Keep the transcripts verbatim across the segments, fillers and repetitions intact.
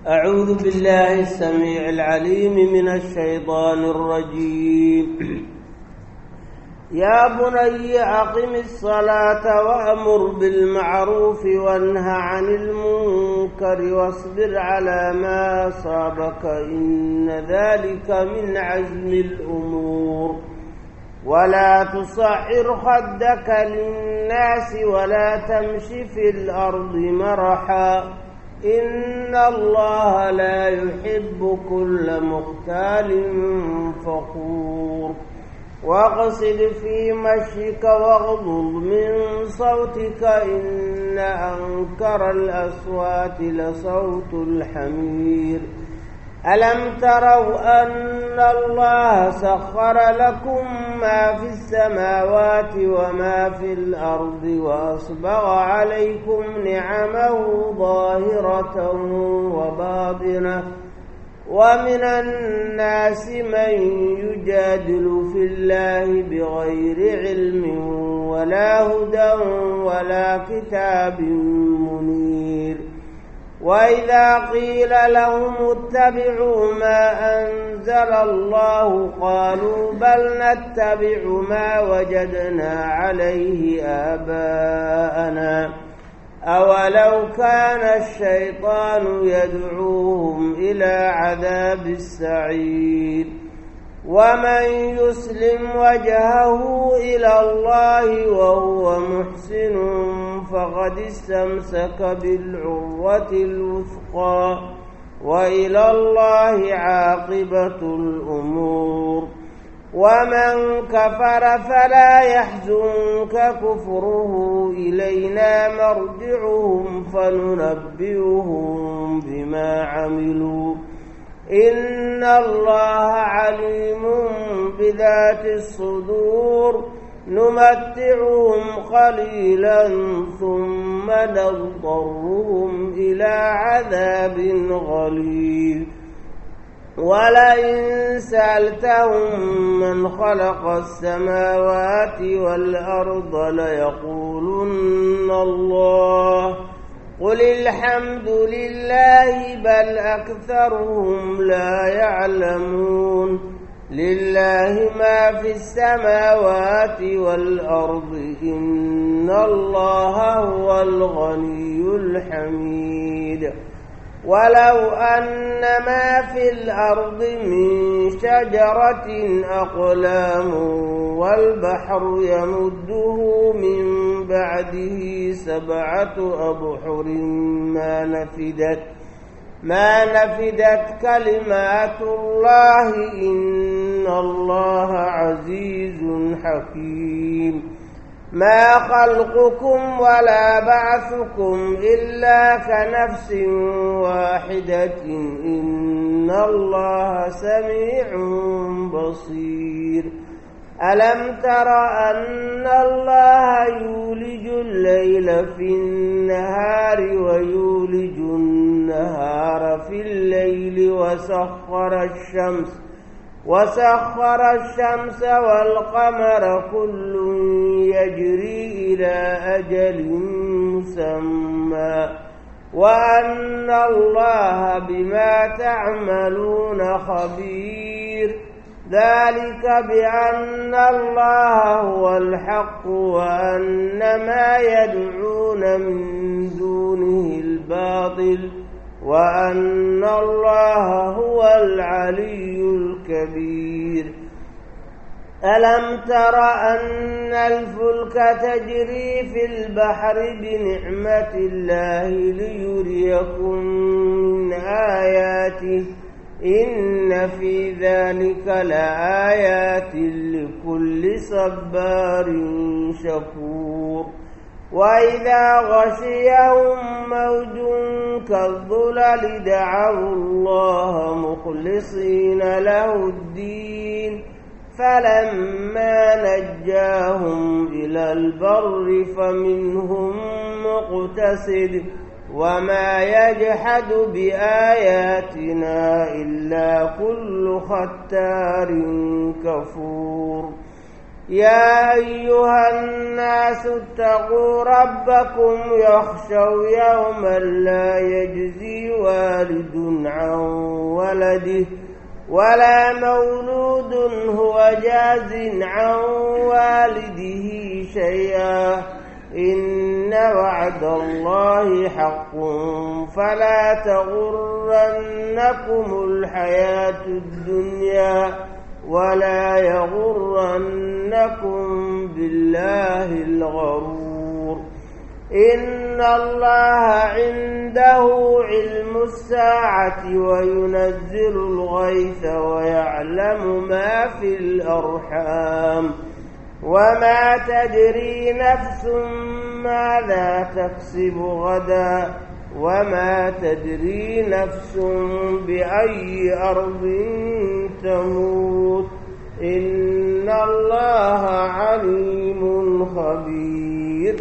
أعوذ بالله السميع العليم من الشيطان الرجيم. يا بني أقم الصلاة وأمر بالمعروف وانه عن المنكر واصبر على ما أصابك إن ذلك من عزم الأمور. ولا تصعر خدك للناس ولا تمش في الأرض مرحا إن الله لا يحب كل مختال فخور. واقصد في مشيك واغضض من صوتك إن أنكر الأصوات لصوت الحمير. ألم تروا أن الله سخر لكم ما في السماوات وما في الأرض وأصبغ عليكم نعمه ظاهرة وباطنة ومن الناس من يجادل في الله بغير علم ولا هدى ولا كتاب منير. وإذا قيل لهم اتبعوا ما أنزل الله قالوا بل نتبع ما وجدنا عليه آباءنا أولو كان الشيطان يدعوهم إلى عذاب السعير. ومن يسلم وجهه إلى الله وهو محسن فقد استمسك بالعروة الوثقى وإلى الله عاقبة الأمور. ومن كفر فلا يحزنك كفره إلينا مرجعهم فننبئهم بما عملوا إن الله عليم بذات الصدور. نمتعهم قليلا ثم نضطرهم إلى عذاب غليظ. ولئن سألتهم من خلق السماوات والأرض ليقولن الله قل الحمد لله بل أكثرهم لا يعلمون. لله ما في السماوات والأرض إن الله هو الغني الحميد. ولو أن ما في الأرض من شجرة أقلام والبحر يمده من بعده سبعة أبحر ما نفدت ما نفدت كلمات الله إن الله عزيز حكيم. ما خلقكم ولا بعثكم إلا كنفس واحدة إن الله سميع بصير. ألم تر أن الله يولج الليل في النهار ويولج النهار في الليل وسخر الشمس وسخر الشمس والقمر كل يجري إلى أجل مسمى وأن الله بما تعملون خبير. ذلك بأن الله هو الحق وأن ما يدعون من دونه الباطل وأن الله هو العلي الكبير. ألم تر أن الفلك تجري في البحر بنعمة الله ليريكم من آياته إن في ذلك لآيات لكل صبار شكور. وإذا غشيهم موج كالظلل دعوا الله مخلصين له الدين فلما نجاهم إلى البر فمنهم مقتصد وما يجحد بآياتنا إلا كل ختار كفور. يا أيها الناس اتقوا ربكم يخشوا يوما لا يجزي والد والد عن ولده ولا مولود هو جاز عن والده شيئا إن وعد الله حق فلا تغرنكم الحياة الدنيا ولا يغرنكم بالله الغرور إن الله عنده علم الساعة وينزل الغيث ويعلم ما في الأرحام وما تدري نفس ماذا تكسب غدا وما تدري نفس بأي أرض تموت إن الله عليم خبير.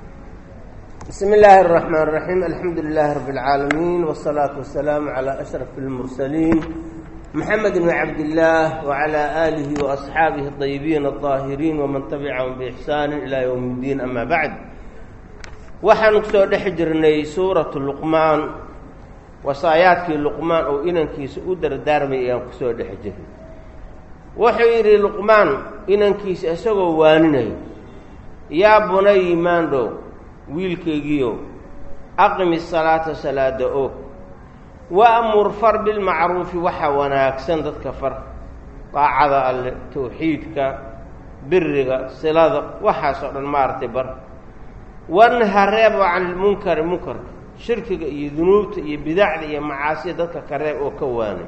بسم الله الرحمن الرحيم. الحمد لله رب العالمين والصلاة والسلام على أشرف المرسلين محمد بن عبد الله وعلى آله وأصحابه الطيبين الطاهرين ومن تبعهم بإحسان إلى يوم الدين. أما بعد waxaan ku soo dhex jirnay suuratu luqmaan wasaayaadkii luqmaan oo inankiisa u dardaarmay ayaan ku soo dhex jirnay. wuxuu yidhi luqmaan inankiisa isagoo waaninayo yaa bunay maandhow wiilkaygiyo aqimi salaata salaada og waamur far bilmacruufi waxa wanaagsan dadka far daacada alle tawxiidka biriga silada waxaasoo dhan maartay bar wanha reeb can ilmunkari munkarka shirkiga iyo dunuubta iyo bidacda iyo macaasida dadka ka reeb oo ka waanay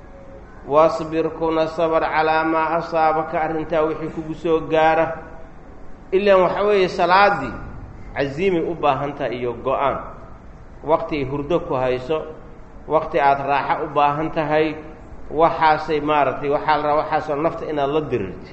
wasbir kuna sabar calaa maa asaabaka arrintaa wixii kugu soo gaara ilaan waxa weeye salaadii casiimay u baahantaha iyo go-aan waqti ay hurdo ku hayso waqti aada raaxo u baahan tahay waxaasay maaragtay waxaa la rabaa waxaasoo nafta inaad la dirirti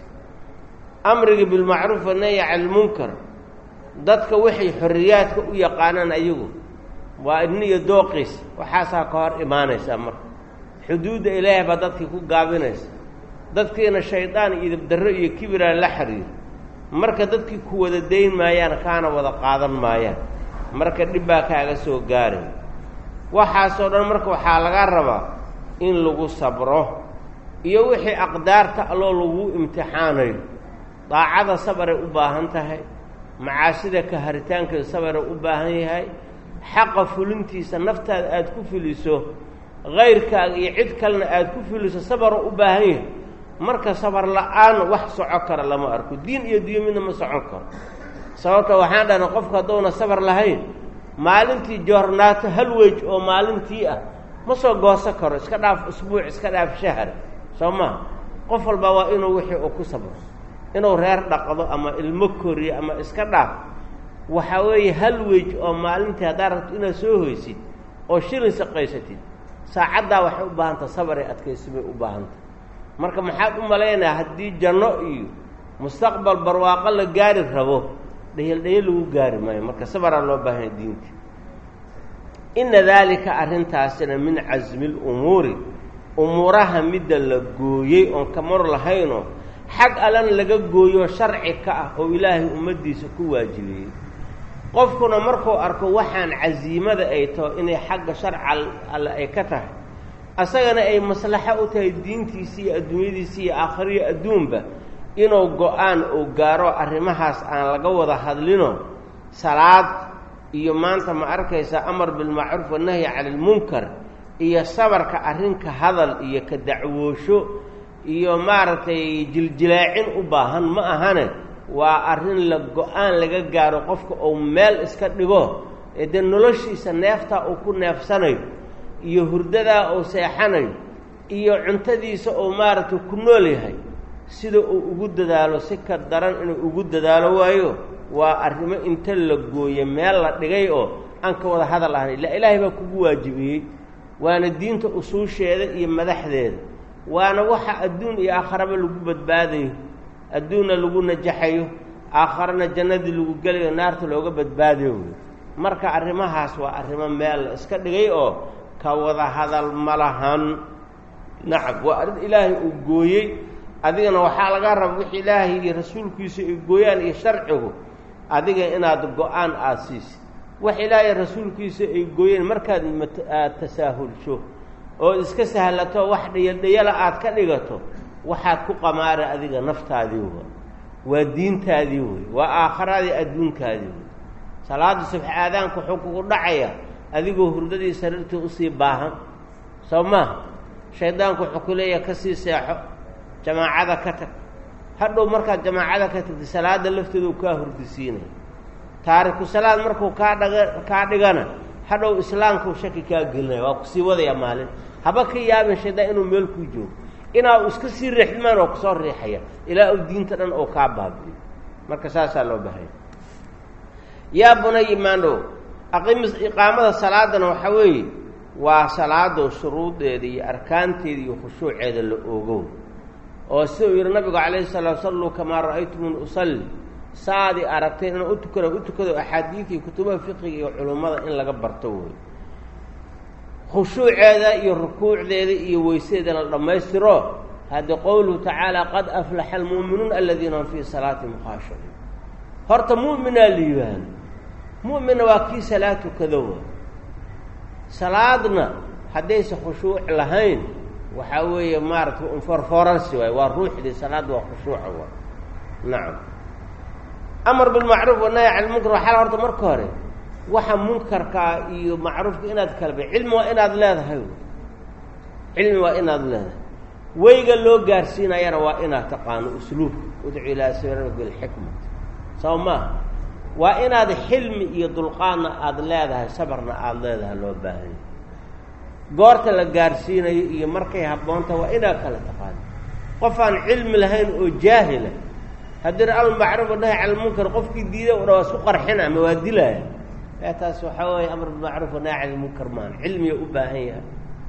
amriga bilmacruuf wanahyi can ilmunkar dadka waxay xorriyaadka u yaqaanaan ayagu waa idni iyo dooqiis waxaasaa ka hor imaanaysaa marka xuduudda ilaahay baa dadkii ku gaabinaysa dadkiina shaydaan iyo dabdarro iyo kibiraan la xiriir marka dadkii ku wada dayn maayaan kaana wada qaadan maayaan marka dhib baa kaaga soo gaaray waxaasoo dhan marka waxaa laga rabaa in lagu sabro iyo wixii aqdaarta alloo lagu imtixaanayo daacada sabaray u baahan tahay macaasida ka haritaankeeda sabaray u baahan yahay xaqa fulintiisa naftaada aada ku fuliso kayrkaaga iyo cid kalena aada ku fuliso sabaro u baahan yahay marka sabar la-aan wax soco kara lama arko diin iyo diyo midna ma socon karo sababta waxaan dhahna qofku hadduuna sabar lahayn maalintii joornaato hal wej oo maalintii ah ma soo gooso karo iska dhaaf usbuuc iska dhaaf shahar soo maha qof walba waa inuu wixii uu ku sabro inuu reer dhaqdo ama ilmo koriyo ama iska dhaaf waxaa weeye hal wej oo maalintii haddaad rabto inaad soo hoysid oo shilin saqaysatid saacaddaa waxay u baahantah sabaray adkaysi bay u baahantah marka maxaad u malaynayaa haddii janno iyo mustaqbal barwaaqo la gaari rabo dhayal dhayal lagu gaari maayo marka sabaraa loo baahanya diinta inna daalika arrintaasina min casmi lumuuri umuuraha midda la gooyey oon kamar lahaynoo xag allan laga gooyo sharci ka ah oo ilaahay ummaddiisa ku waajibiyey qofkuna markuu arko waxaan casiimada ay taho inay xagga sharca alle ay ka tahay asagana ay maslaxo u tahay diintiisa iyo adduunyadiisa iyo aakhiriyo adduunba inuu go-aan uu gaaro arrimahaas aan laga wada hadlino salaad iyo maanta ma arkaysaa amar bilmacruuf wanahyi cani ilmunkar iyo sabarka arrinka hadal iyo ka dacwoosho iyo maaragtay jiljilaacin u baahan ma ahane waa arrin la go-aan laga gaaro qofka uu meel iska dhigo ee dee noloshiisa neeftaa uu ku neefsanayo iyo hurdadaa uu seexanayo iyo cuntadiisa uu maaragtay ku nool yahay sida uu ugu dadaalo si ka daran inuu ugu dadaalo waayo waa arrimo inta la gooye meel la dhigay oo aan ka wada hadal ahayn ila ilaahay baa kugu waajibiyey waana diinta usuusheeda iyo madaxdeeda waana waxa adduun iyo aakharaba lagu badbaadayo adduunna lagu najaxayo aakharana jannadii lagu gelayo naarta looga badbaadayo marka arrimahaas waa arrimo meel la iska dhigay oo ka wada hadal ma lahan nacam waa arrin ilaahay uu gooyey adigana waxaa laga raba wixii ilaahay iyo rasuulkiisa ay gooyaan iyo sharcigu adiga inaad go-aan aada siisid wax ilaahay rasuulkiisa ay gooyeen markaad aad tasaahulsho oo iska sahlato wax dhiyadhiyala aad ka dhigato waxaad ku qamaara adiga naftaadii waa diintaadii wey waa aakhiraadii adduunkaadii wey salaada subx aadaanku wuxuu kugu dhacaya adigoo hurdadii sariirtii usii baahan soo maaha shaydaanku wuxuu ku leeyahay kasii seexo jamaacada ka tag hadhow markaad jamaacada ka tagtay salaada lafteeda uu kaa hurdisiinaya taariku salaad markuu kaa dhaga kaa dhigana hadhow islaamkuu shaki kaa gelinaya waa kusii wadaya maalin haba ka yaabin shaydaan inuu meel kuu joogo inaa uu iska sii riixmaan oo kusoo riixaya ilaa uu diinta dhan oo kaa baabi'iyo marka saasaa loo baahaya yaa bunay maandhow aqimi iqaamada salaadana waxaa weeye waa salaado shuruudeeda iyo arkaanteeda iyo khushuuceeda la ogow oo sida uu yidhi nabigu calayhi salaam salluu kamaa ra'aytumuni usalli saadi aragtay inaan u tukada u tukado axaadiidii kutubaha fiqiga iyo culummada in laga barto wey khushuuceeda iyo rukuucdeeda iyo weysadeeda la dhammaystiro haddi qowluhu tacaala qad aflaxa almu'minuun aladiina hum fii salaatihim khaashicuun horta mu'minaa liibaan mu'minna waa kii salaad tukado wa salaadna haddaysa khushuuc lahayn waxaa weeye maaragtay unforforansi waay waa ruuxdii salaadda waa khushuuca wa nacam amar bilmacruuf wanahy can lmunkar waxaa horta marka hore waxa munkarkaa iyo macruufka inaad kala ba cilmi waa inaad leedahay cilmi waa inaad leedahay weyga loo gaarsiinayana waa inaad taqaano usluubka udcu ilaa sabili bilxikmat soo maaha waa inaad xilmi iyo dulqaadna aada leedahay sabarna aada leedahay loo baahanya goorta la gaarsiinayo iyo markay habboonta waa inaad kala taqaano qof aan cilmi lahayn oo jaahila haddii almacruuf wanahy can lmunkar qofkii diiday u dha waa isku qarxina ama waa dilaya taas waxaa weeye amar bilmacruuf wanahy can lmunkar maan cilmiga u baahan yahay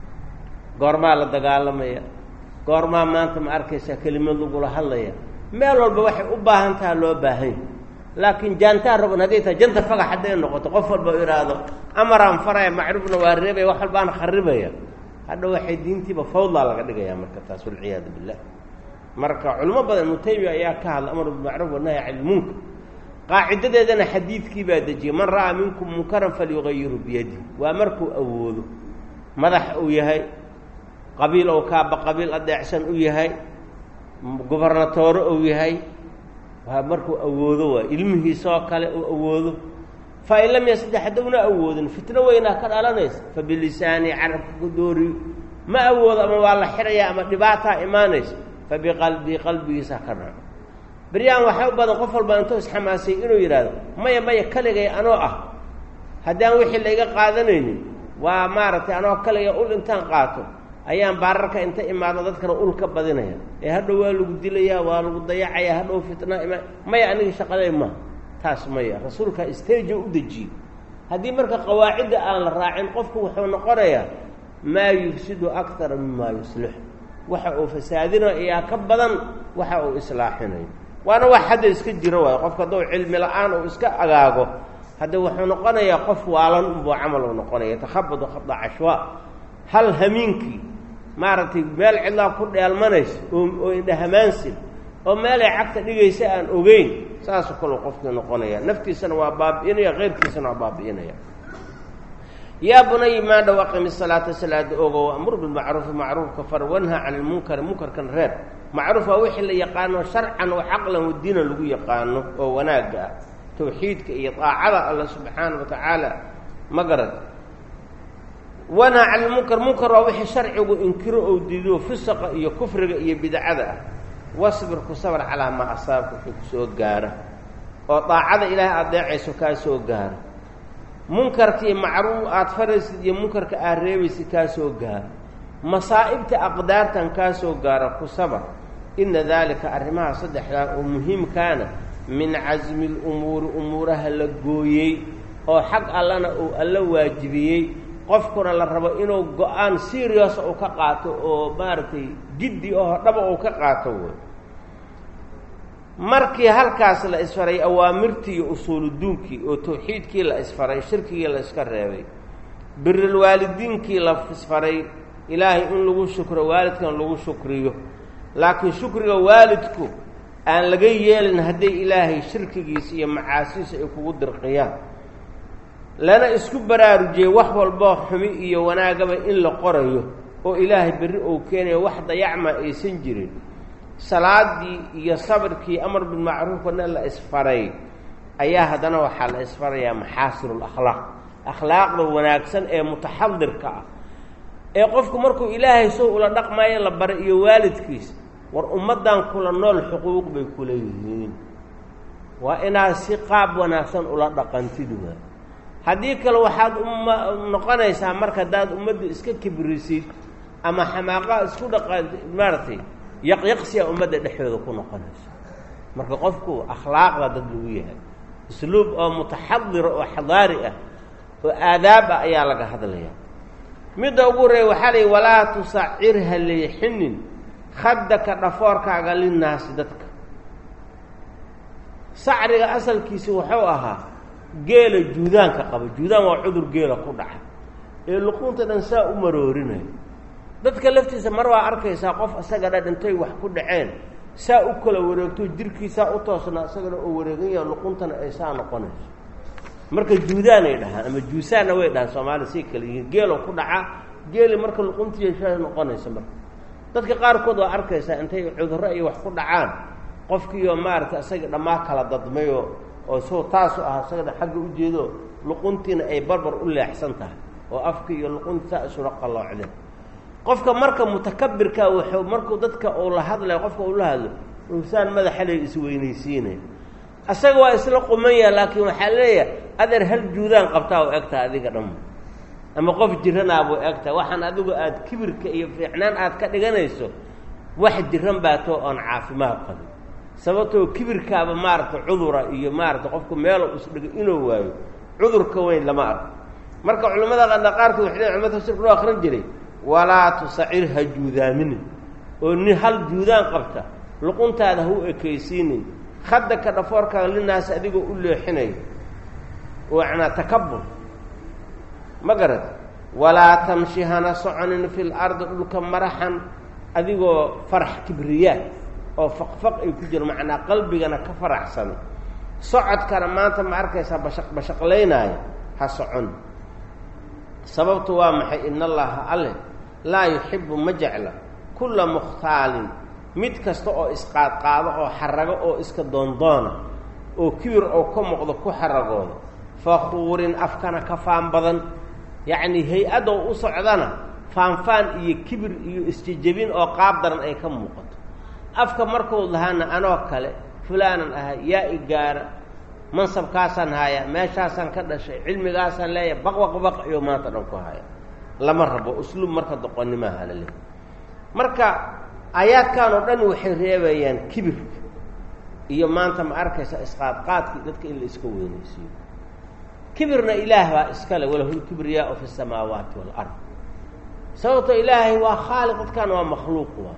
goormaa la dagaalamaya goormaa maanta ma arkaysaa kelimad lagula hadlaya meel walba waxay u baahan taha loo baahanya laakiin jaantaa rogan hadday tahay janta fagax hadday noqoto qof walba u ihaahdo amaraan faraya macruufna waa reebaya wax walbaana kharibaya hadha waxay diintiiba fawdlaa laga dhigaya marka taas walciyaadu billah marka culimo badan ibnu taymiya ayaa ka hadla amar bilmacruuf wanahy can lmunkar qaacidadeedana xadiidkii baa dejiyey man ra'aa minkum munkaran falyugayiru biyadi waa markuu awoodo madax uu yahay qabiil ou kaaba qabiil adeecsan u yahay gobernatoore uu yahay waa markuu awoodo waay ilmihiisoo kale uu awoodo fa in lam yastadix haddowna awoodin fitno weynaa ka dhalanaysa fa bilisaani carabka ku dooriyo ma awoodo ama waa la xirayaa ama dhibaataa imaanaysa fa biqalbii qalbigiisa ka dhaco beryaan waxaa u badan qof walba intuu isxamaasay inuu yidhaahdo maya maya kaligay anoo ah haddaan wixii layga qaadanaynin waa maaragtay anoo kaligay ul intaan qaato ayaan baararka inta imaado dadkana ul ka badinaya ee hadhow waa lagu dilayaa waa lagu dayacayaa hadhow fitna ima maya aniga shaqaday ma taas maya rasuulka isteeja u dejiyey haddii marka qawaacidda aan la raacin qofku wuxuu noqonayaa maa yufsidu akara mimaa yuslix waxa uu fasaadinayo ayaa ka badan waxa uu islaaxinayo waana wax hadda iska jiro waayo qofka hadduu cilmi la-aan uu iska agaago hadda wuxuu noqonayaa qof waalan unbuu camal uu noqonaya takhabadu khada cashwaa hal hamiinkii maaragtay meel cidlaa ku dheelmanaysa oo oo indhahamaansin oo meelay cagta dhigaysa aan ogeyn saasoo kaleu qofkii noqonaya naftiisana waa baabi'inaya keyrkiisana waa baabi'inaya yaa bunayi maa dhow aqimi salaata salaada ogow amur bilmacruufi macruufka far wanha can ilmunkari munkarkan reer macruuf waa wixii la yaqaano sharcan wa caqlan wa diinan lagu yaqaano oo wanaagga ah tawxiidka iyo daacada alla subxaana wa tacaala ma garad wanha can ilmunkar munkar waa wixii sharcigu inkiro ou diido fisaqa iyo kufriga iyo bidcada ah wasbir ku sabr calaa maa asaabka wixii kusoo gaara oo daacada ilaahay adeecayso kaa soo gaara munkarkii macruuf aada faraysid iyo munkarka aad reebaysid kaa soo gaara masaa'ibta aqdaartan kaa soo gaara ku sabr ina daalika arrimaha saddexdaa oo muhiimkaana min casmi lumuuri umuuraha la gooyey oo xag allana uu alla waajibiyey qofkuna la rabo inuu go-aan serious uu ka qaato oo maaragtay jiddi oo dhaba uu ka qaato wey markii halkaas la isfaray awaamirtii iyo usuuluduunkii oo tawxiidkii la isfaray shirkigii la iska reebay birilwaalidiinkii la isfaray ilaahay in lagu shukro waalidkan lagu shukriyo laakiin shukriga waalidku aan laga yeelin hadday ilaahay shirkigiisa iyo macaasiisa ay kugu dirqiyaan lana isku baraarujiyey wax walboo xumi iyo wanaagaba in la qorayo oo ilaahay berri uu keenayo wax dayacma aysan jirin salaadii iyo sabirkii amar bilmacruufna la isfaray ayaa haddana waxaa la isfarayaa maxaasinul akhlaaq akhlaaqda wanaagsan ee mutaxadirka ah ee qofku markuu ilaahay soo ula dhaqmayo la baray iyo waalidkiisa war ummaddan kula nool xuquuq bay ku leeyihiin waa inaad si qaab wanaagsan ula dhaqantid waa haddii kale waxaad umma noqonaysaa marka haddaad ummadda iska kibrisid ama xamaaqa isku dhaqan maaragtay yaqyaqsiya ummadda dhexdooda ku noqonaysa marka qofku akhlaaqda dad lagu yahay usluub oo mutaxadir oo xadaari ah oo aadaab ah ayaa laga hadlayaa midda ugu horeeya waxaa la yidhi walaa tusacir ha leexinin khaddaka dhafoorkaaga linnaasi dadka sacriga asalkiisi wuxuu ahaa geela juudaanka qaba juudaan waa cudur geela ku dhaca ee luqunta dhan saa u maroorinayo dadka laftiisa mar waa arkaysaa qof isaga dhan intay wax ku dhaceen saa u kala wareegto jirkiisaa u toosnaa isagana oo wareegan yaha luquntana ay saa noqonayso marka juudaanay dhahaan ama juusaanna way dhahaan soomaalida say kala yihiin geelo ku dhaca geeli marka luquntiisa noqonaysa marka dadka qaarkood waa arkaysaa intay cudurro iyo wax ku dhacaan qofkiioo maaragtay isaga dhammaa kala dadmayo oo soo taasu ah isagana xagga u jeedo luquntiina ay barbar u leexsan tahay oo afka iyo luqunta saa isula qalloocdeen qofka marka mutakabirka wuxuu markuu dadka uu la hadlayo qofka uu la hadlo insaan madaxa leh isweynaysiinay asaga waa isla qumaya laakiin waxaa leeyahay adeer hal juudaan qabtaa oo egtaa adiga dhan ama qof jiranaa buu egtaa waxaan adigu aada kibirka iyo fiicnaan aad ka dhiganayso wax jiran baatoo oon caafimaad qabin sababtoo kibirkaaba maaragtay cudura iyo maaragtay qofku meelo isdhigo inuu waayo cudurka weyn lama arko marka culimmada qadna qaarkood waxay leeyihin culimada tafsiirka loo akrin jiray walaa tusacir ha juudaaminin oo nin hal juudaan qabta luquntaada ha u ekaysiinin khaddaka dhafoorkaaga linaas adigoo u leexinayo macnaa takabur ma garad walaa tamshi hana soconin fi lardi dhulka maraxan adigoo farax kibriyaa oo faqfaq ay ku jiro macnaa qalbigana ka faraxsan socodkana maanta ma arkaysaa bashaq bashaqlaynaayo ha socon sababtu waa maxay ina allaha alle laa yuxibu ma jecla kulla mukhtaalin mid kasta oo isqaadqaado oo xarago oo iska doondoona oo kibir oo ka muuqdo ku xaragooda fakhuurin afkana ka faan badan yacnii hay-adoo u socdana faanfaan iyo kibir iyo isjejebin oo qaab daran ay ka muuqato afka markuu lahaana anoo kale fulaanan ahay yaa i gaara mansabkaasaan haayaa meeshaasaan ka dhashay cilmigaasaan leeyahay baqbaqbaq iyo maanta dhan ku haya lama rabo usluub marka doqonnimaha la leeyahy marka aayaadkan oo dhan waxay reebayaan kibirka iyo maanta ma arkaysa isqaadqaadkii dadka in la iska weynaysiiyo kibirna ilaah baa iskale walahu lkibriyaau fi samaawaati waalard sababtoo ilaahay waa khaaliq dadkan waa makhluuq waa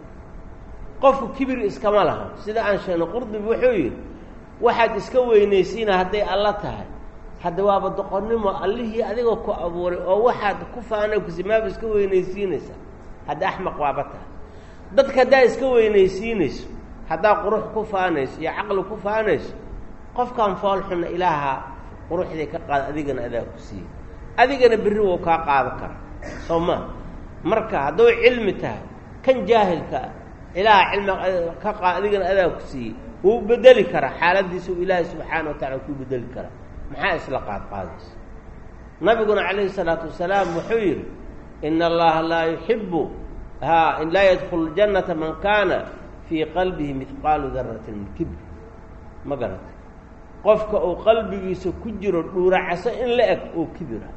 qofku kibir iskama laha sida aan sheegno qurdubi wuxuu yidhi waxaad iska weynaysiina hadday alla tahay hadda waaba doqonnimo allihii adigoo ku abuuray oo waxaad ku faanay kusimaaba iska weynaysiinaysaa hadda axmaq waaba tahay dadka haddaa iska weynaysiinayso haddaa qurux ku faanayso iyo caqli ku faanayso qofkaan foolxunna ilaaha quruxday ka qaada adigana adaa ku siiye adigana berri wou kaa qaado kara soo maa marka hadduu cilmi tahay kan jaahilka ah ilaaha cilmi ka qaad adigana adaa ku siiye wuu bedeli karaa xaaladiisa u ilaahay subxaana wa tacala kuu bedeli karaa maxaa isla qaad qaadaysa nabiguna calayhi salaatu wasalaam wuxuu yidhi ina allaha laa yuxibu ha laa yadkhulu ljannata man kaana fii qalbihi midqaalu daratin min kibr ma garata qofka uu qalbigiisa ku jiro dhuuracaso in la eg oo kibira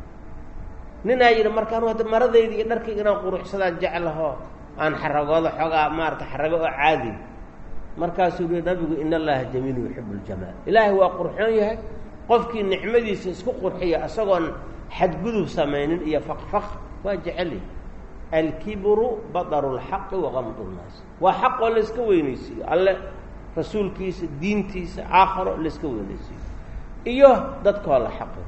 ninaa yidhi markaan hadda maradayda iyo dharkayga inaan quruxsadaan jeclaho aan xaragooda xoogaa maarata xarago oo caadi markaasuu yihi nabigu in allaha jamiilu yuxibu ljamaal ilaahay waa qurxoon yahay qofkii nicmadiisa isku qurxiya isagoon xadgudub samaynin iyo faqfaq waa jecelyahy alkibru badaru lxaqi waqamdu nnaas waa xaqoo layska weynaysiiyo alle rasuulkiisa diintiisa aakharo layska weynaysiiyo iyo dadkoo la xaqo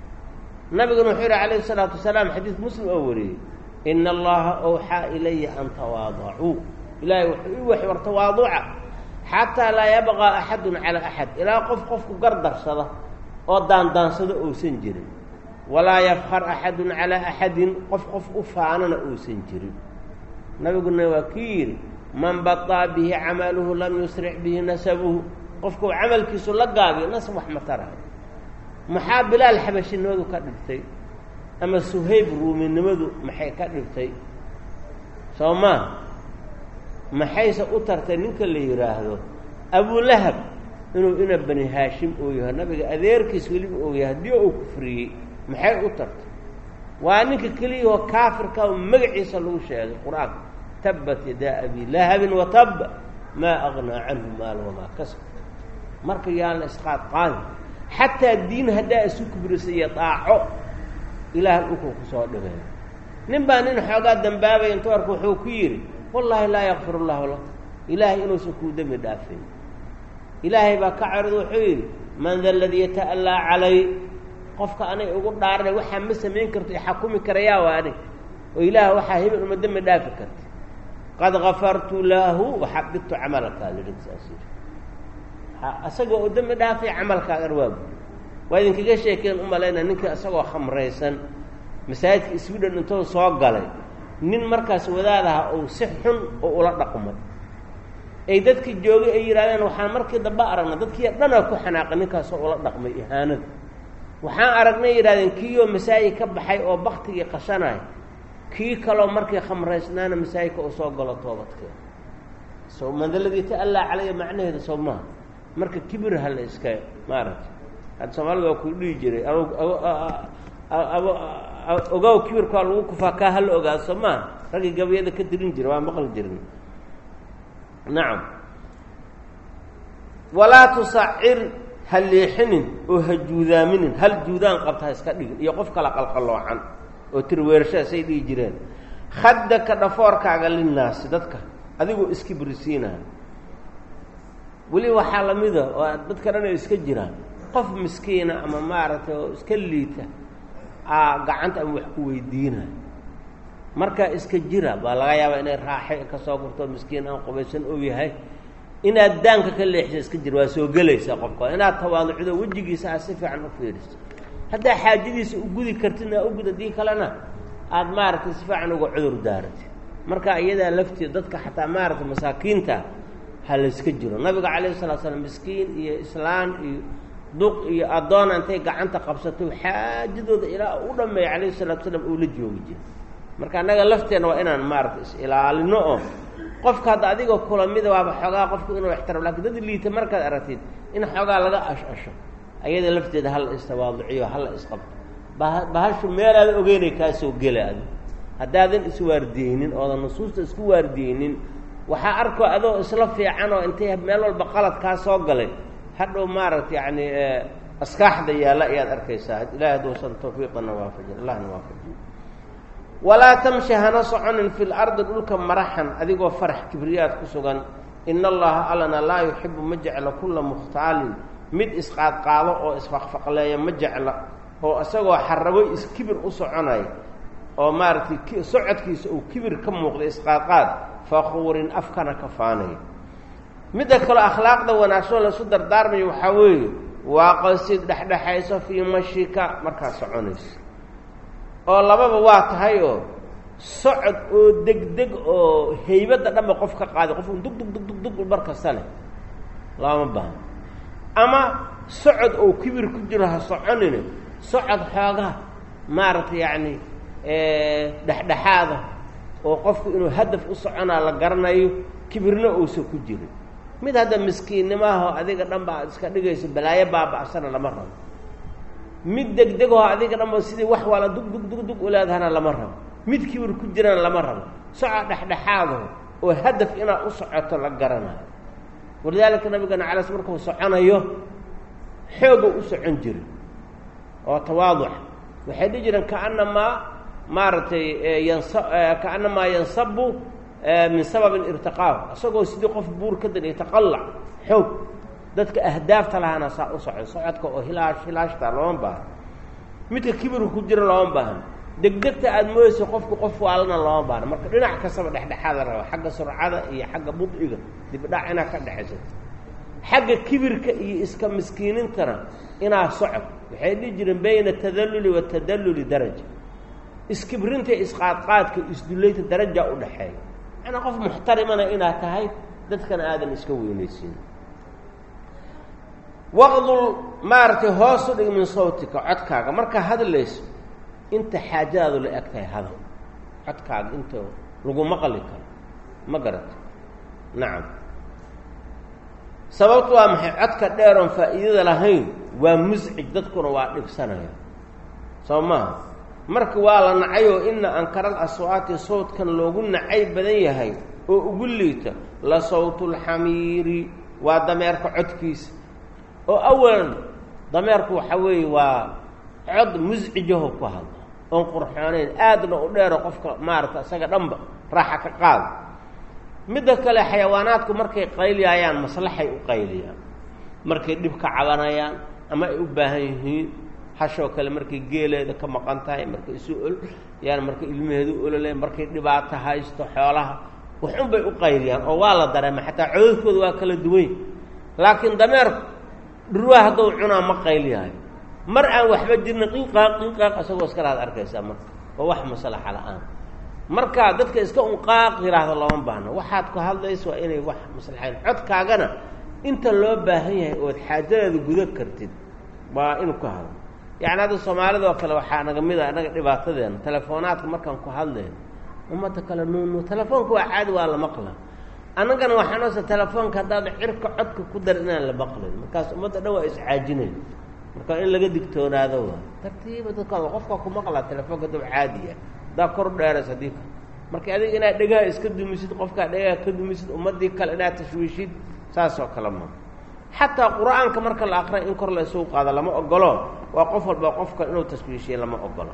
nabiguna wuxuu yihi calayhi salaatu wasalaam xadiis muslim oo wariyey ina allaha awxaa ilaya an tawaadacuu ilaahay wuxuu i wax war tawaaduca xataa laa yabqaa axadun calaa axad ilaa qof qofku gardarsada oo daandaansado uusan jirin walaa yafkhar axadun calaa axadin qof qof u faanana uusan jirin nabiguna waa kii yidhi man baطaa bihi camaluhu lam yusric bihi nasabuhu qofkuu camalkiisu la gaabiyo nasab wax ma tarayo maxaa bilaal xabashinimadu ka dhigtay ama suhayb ruuminimadu maxay ka dhigtay soo maa maxayse u tartay ninka la yidhaahdo abulahab inuu ina bani haashim uu yahay nabiga adeerkiis weliba uu yahay haddii uu kufriyey maxay u tartay waa ninka keliyahoo kaafirka magaciisa lagu sheegay qur-aanka tabbat yadaa abi lahabin watabba maa agnaa canhu maal wamaa kasab marka yaan la isqaad qaadin xataa diin haddaa isu kibrisa iyo daaco ilaah dhulkuu ku soo dhaweeyo nin baa nin xoogaa dambaabay inta warka wuxuu ku yidhi wallaahi laa yakfir allahu lak ilaahay inuusan kuu dembi dhaafin ilaahay baa ka carado wuxuu yidhi man da aladii yata'allaa calay qofka anay ugu dhaaranay waxaa ma samayn karto i xakumi karayaa waa anig oo ilaah waxaa hebel uma dembi dhaafi karta qad gafartu lahu waxabidtu camalkaa lidhi saas yidhi isagoo u dembi dhaafay camalkaagan waa buuri waa idinkaga sheekeen u malayna ninkii isagoo khamraysan masaajidka iswidhan intou soo galay nin markaas wadaadaha uu si xun oo ula dhaqmay ay dadkii joogay ay yidhahdeen waxaan markii dambe aragnay dadkii dhanaa ku xanaaqay ninkaasoo ula dhaqmay ihaanada waxaan aragnay yidhahdeen kiioo masaajid ka baxay oo baktigii qashanay kii kaloo markii khamraysnaana masaajidka uu soo galo toobadkee so mandaladii ta'allaa calaya macnaheeda soo maha marka kibir ha la iska maaragtay hadda soomaalida waa kuu dhihi jiray ogow kibirkaa lagu kufaa kaa hala ogaado soo maha raggii gabayada ka dirin jira waa maqli jirin nacam walaa tusacir ha leexinin oo ha juudaaminin hal juudaan qabta ha iska dhigin iyo qof kala qalqaloocan oo tirweerashaa say dhihi jireen khaddaka dhafoorkaaga linnaasi dadka adigoo iskibrisiinaha weli waxaa la mida oo dadka dhan ay iska jiraan qof miskiina ama maaragtay oo iska liita aa gacanta ama wax ku weydiinayo markaa iska jira baa laga yaabaa inay raaxay ka soo gurto miskiin aan qubaysan ou yahay inaad daanka ka leexisa iska jir waa soo gelaysaa qofka inaad tawaaducdo wejigiisa aad si fiican u fiiriso haddaa xaajadiisa u gudi kartid aa u gud haddii kalena aada maaragtay si fiican uga cudur daaratid marka iyadaa lafteed dadka xataa maaragtay masaakiinta ha layska jiro nabiga calayhi salatu slam miskiin iyo islaan iyo duq iyo addoona intay gacanta qabsato xaajadooda ilaa u dhameeya calayhi salatu salaam uu la joogi jira marka annaga lafteenna waa inaan maaragtay is-ilaalino oo qofka hadda adiga kula mida waaba xoogaa qofku inuu ixtiraam lakin dad liita markaad aragtid in xoogaa laga ash-asho ayada lafteeda hala istawaaduciyo hala isqabto ba bahashu meelaada ogeynay kaasoo gela adi haddaadan iswaardiyeynin oodan nusuusta isku waardiyeynin waxaa arkoo adoo isla fiican oo intay meel walba qalad kaa soo galay hadhow maaragta yacni askaaxda yaalla ayaad arkaysaa ilahi haduusan tawfiiqana waafajin allahna waafajin walaa tamshi hana soconin fi lardi dhulka maraxan adigoo farax kibriyaad ku sugan ina allaha allana laa yuxibu ma jecla kulla mukhtaalin mid isqaadqaado oo isfaqfaqleeya ma jecla oo isagoo xarabo iskibir u soconaya oo maaragtay socodkiisa uu kibir ka muuqda isqaadqaad faquurin afkana ka faanaya midda kaleo akhlaaqda wanaagsan laisu dardaarmayo waxaa weeye waa qasid dhexdhexayso fii mashika markaad soconayso oo lababa waa tahay oo socod oo degdeg oo haybadda dhanba qof ka qaaday qofku dug dug dug dug dug mar kasta leh lama baahno ama socod oo kibir ku jiro ha soconine socod xoogaa maaragtay yacni dhexdhexaada oo qofku inuu hadaf u soconaa la garanayo kibirna uusan ku jirin mid hadda miskiinnimahoo adiga dhanba aad iska dhigayso balaayo baaba'sana lama rabo mid degdegoo adiga dhanba sidii wax waala dug dug dug dug uleedahana lama rabo mid kibir ku jirana lama rabo socod dhexdhexaadaho oo hadaf inaad u socoto la garanayo walidaalika nabigana cala sl markuu soconayo xooga u socon jiray oo tawaaduc waxay dhihi jireen kaanamaa maaragtay yansa kaanamaa yansabu min sababin irtiqaab isagoo sidii qof buur ka dan yataqallac xoog dadka ahdaafta lahaana saa u socod socodka oo hilaash hilaashta looma baahan midka kibirka ku jira looma baahan degdegta aada mooyeysa qofku qof waalana looma baahna marka dhinac kastaba dhexdhexaad la raba xagga surcada iyo xagga budciga dibdhac inaad ka dhexaysato xagga kibirka iyo iska miskiinintana inaa socod waxay dhihi jireen bayna tadalluli wa tadalluli daraja iskibrinta isqaadqaadka isdulayta daraja u dhaxeeya macnaa qof muxtarimana inaad tahay dadkana aadan iska weynaysiin waqdul maaragtay hoosu dhig min sawtika codkaaga markaa hadlayso inta xaajadaadu la eg tahay hadal codkaaga inta lagu maqli karo ma garata nacam sababtu waa maxay codka dheeroon faa'iidada lahayn waa muscij dadkuna waa dhibsanaya soo maaha marka waa la nacayoo ina ankaral aswaati sawdkan loogu nacay badan yahay oo ugu liita la sawtulxamiiri waa dameerka codkiisa oo awalan dameerku waxa weeye waa cod muscijaho ku hadla oon qurxoonayn aadna u dheero qofka maaragta isaga dhanba raaxa ka qaada midda kale xayawaanaadku markay qayliyayaan maslaxay u qayliyaan markay dhib ka cabanayaan ama ay u baahan yihiin hashoo kale markay geeleeda ka maqan tahay markay isu ol yani markay ilmaheedu olole markay dhibaato haysto xoolaha waxun bay u qayliyaan oo waa la dareema xataa codadkooda waa kala duwan laakiin dameerku dhurwaa hadduu cunaa ma qayliyaayo mar aan waxba jirna qinqaaq qinqaaq isagoo iska laad arkaysaa marka oo wax maslaxa la-aan markaa dadka iska unqaaq yidhaahdo looma baahno waxaad ku hadlayso waa inay wax maslaxayn codkaagana inta loo baahan yahay ood xaajadaada guda kartid waa inuu ku hadlo yacni hadda soomaalida oo kale waxaa naga mid a anaga dhibaatadeena teleefoonaadka markaan ku hadlayno ummadda kale nuunu telefoonka waa caadi waa la maqla annagana waxaanose telefoonka haddaad cirka codka ku dar inaan la maqlin markaas ummadda dhan waa iscaajinayn marka in laga digtoonaado waa tartiiba dadkaada qofka ku maqlaa telefoonka dab caadiya haddaa kor dheeras haddii ka marka adiga inaad dhegaha iska dumisid qofkaa dhegaha ka dumisid ummaddii kale inaad tashwiishid saasoo kale ma xataa qur-aanka marka la aqray in kor la isugu qaado lama ogolo waa qof walba qofka inuu tashwiishiye lama ogolo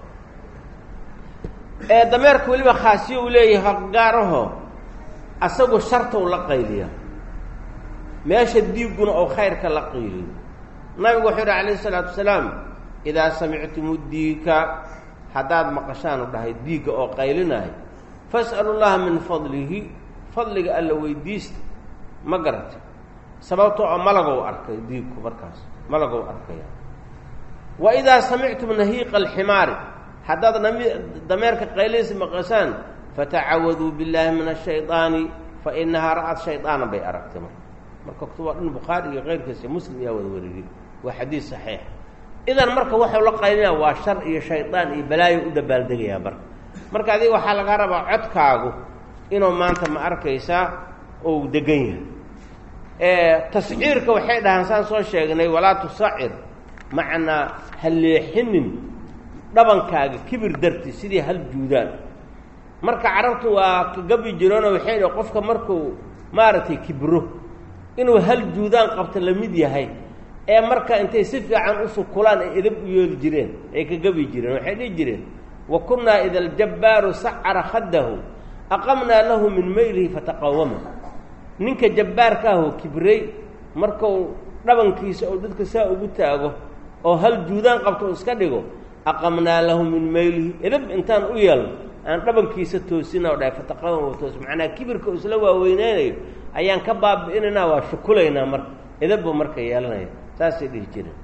ee dameerka weliba khaasiyo uu leeyahay gaaraho asagu sharta u la qayliya meesha diiguna oo khayrka la qayliyo nabigu wuxuu yidhi calayhi salaatu wasalaam idaa samictumu diika haddaad maqashaan u dhahay diigga oo qaylinahay fas'alu llaha min fadlihi fadliga alla weydiista ma garata sababtoo oo malagow arkay diigku markaas malagow arkaya wa idaa samictum nahiiqa alximaari haddaad nami dameerka qaylihiisa maqashaan fatacawaduu billaahi min ashaydaani fa inahaa ra'ad shaydaana bay aragtay marka marka kutub waa dhan bukhaari iyo keyrkiisa muslim ayaa wada wariyey waa xadiis saxiix idan marka waxau la qaylinaya waa shar iyo shaydaan iyo balaayo u dabaaldegayaa marka marka adiga waxaa laga rabaa codkaagu inuu maanta ma arkaysaa ou degan yahay tasciirka waxay dhahaan saan soo sheegnay walaa tusacir macnaa ha leexinin dhabankaaga kibir darti sidii hal juudaan marka carabtu waa ka gabi jiroona waxay dha qofka markuu maaragtay kibro inuu hal juudaan qabto la mid yahay ee marka intay si fiican u sukulaan ay edab u yeeli jireen ay ka gabi jireen waxay dhihi jireen wa kunnaa ida aljabbaaru sacara khaddahu aqamnaa lahu min maylihi fataqawama ninka jabbaarkaahoo kibray markuu dhabankiisa oo dadka saa ugu taago oo hal juudaan qabto oo iska dhigo aqamnaa lahu min maylihi edab intaan u yeelno aan dhabankiisa toosina o dhahay fataqawama toos macnaa kibirka oo isla waaweyneynayo ayaan ka baabi'inaynaa waa shukulaynaa marka edabbu marka yeelanaya saasay dhihi jireen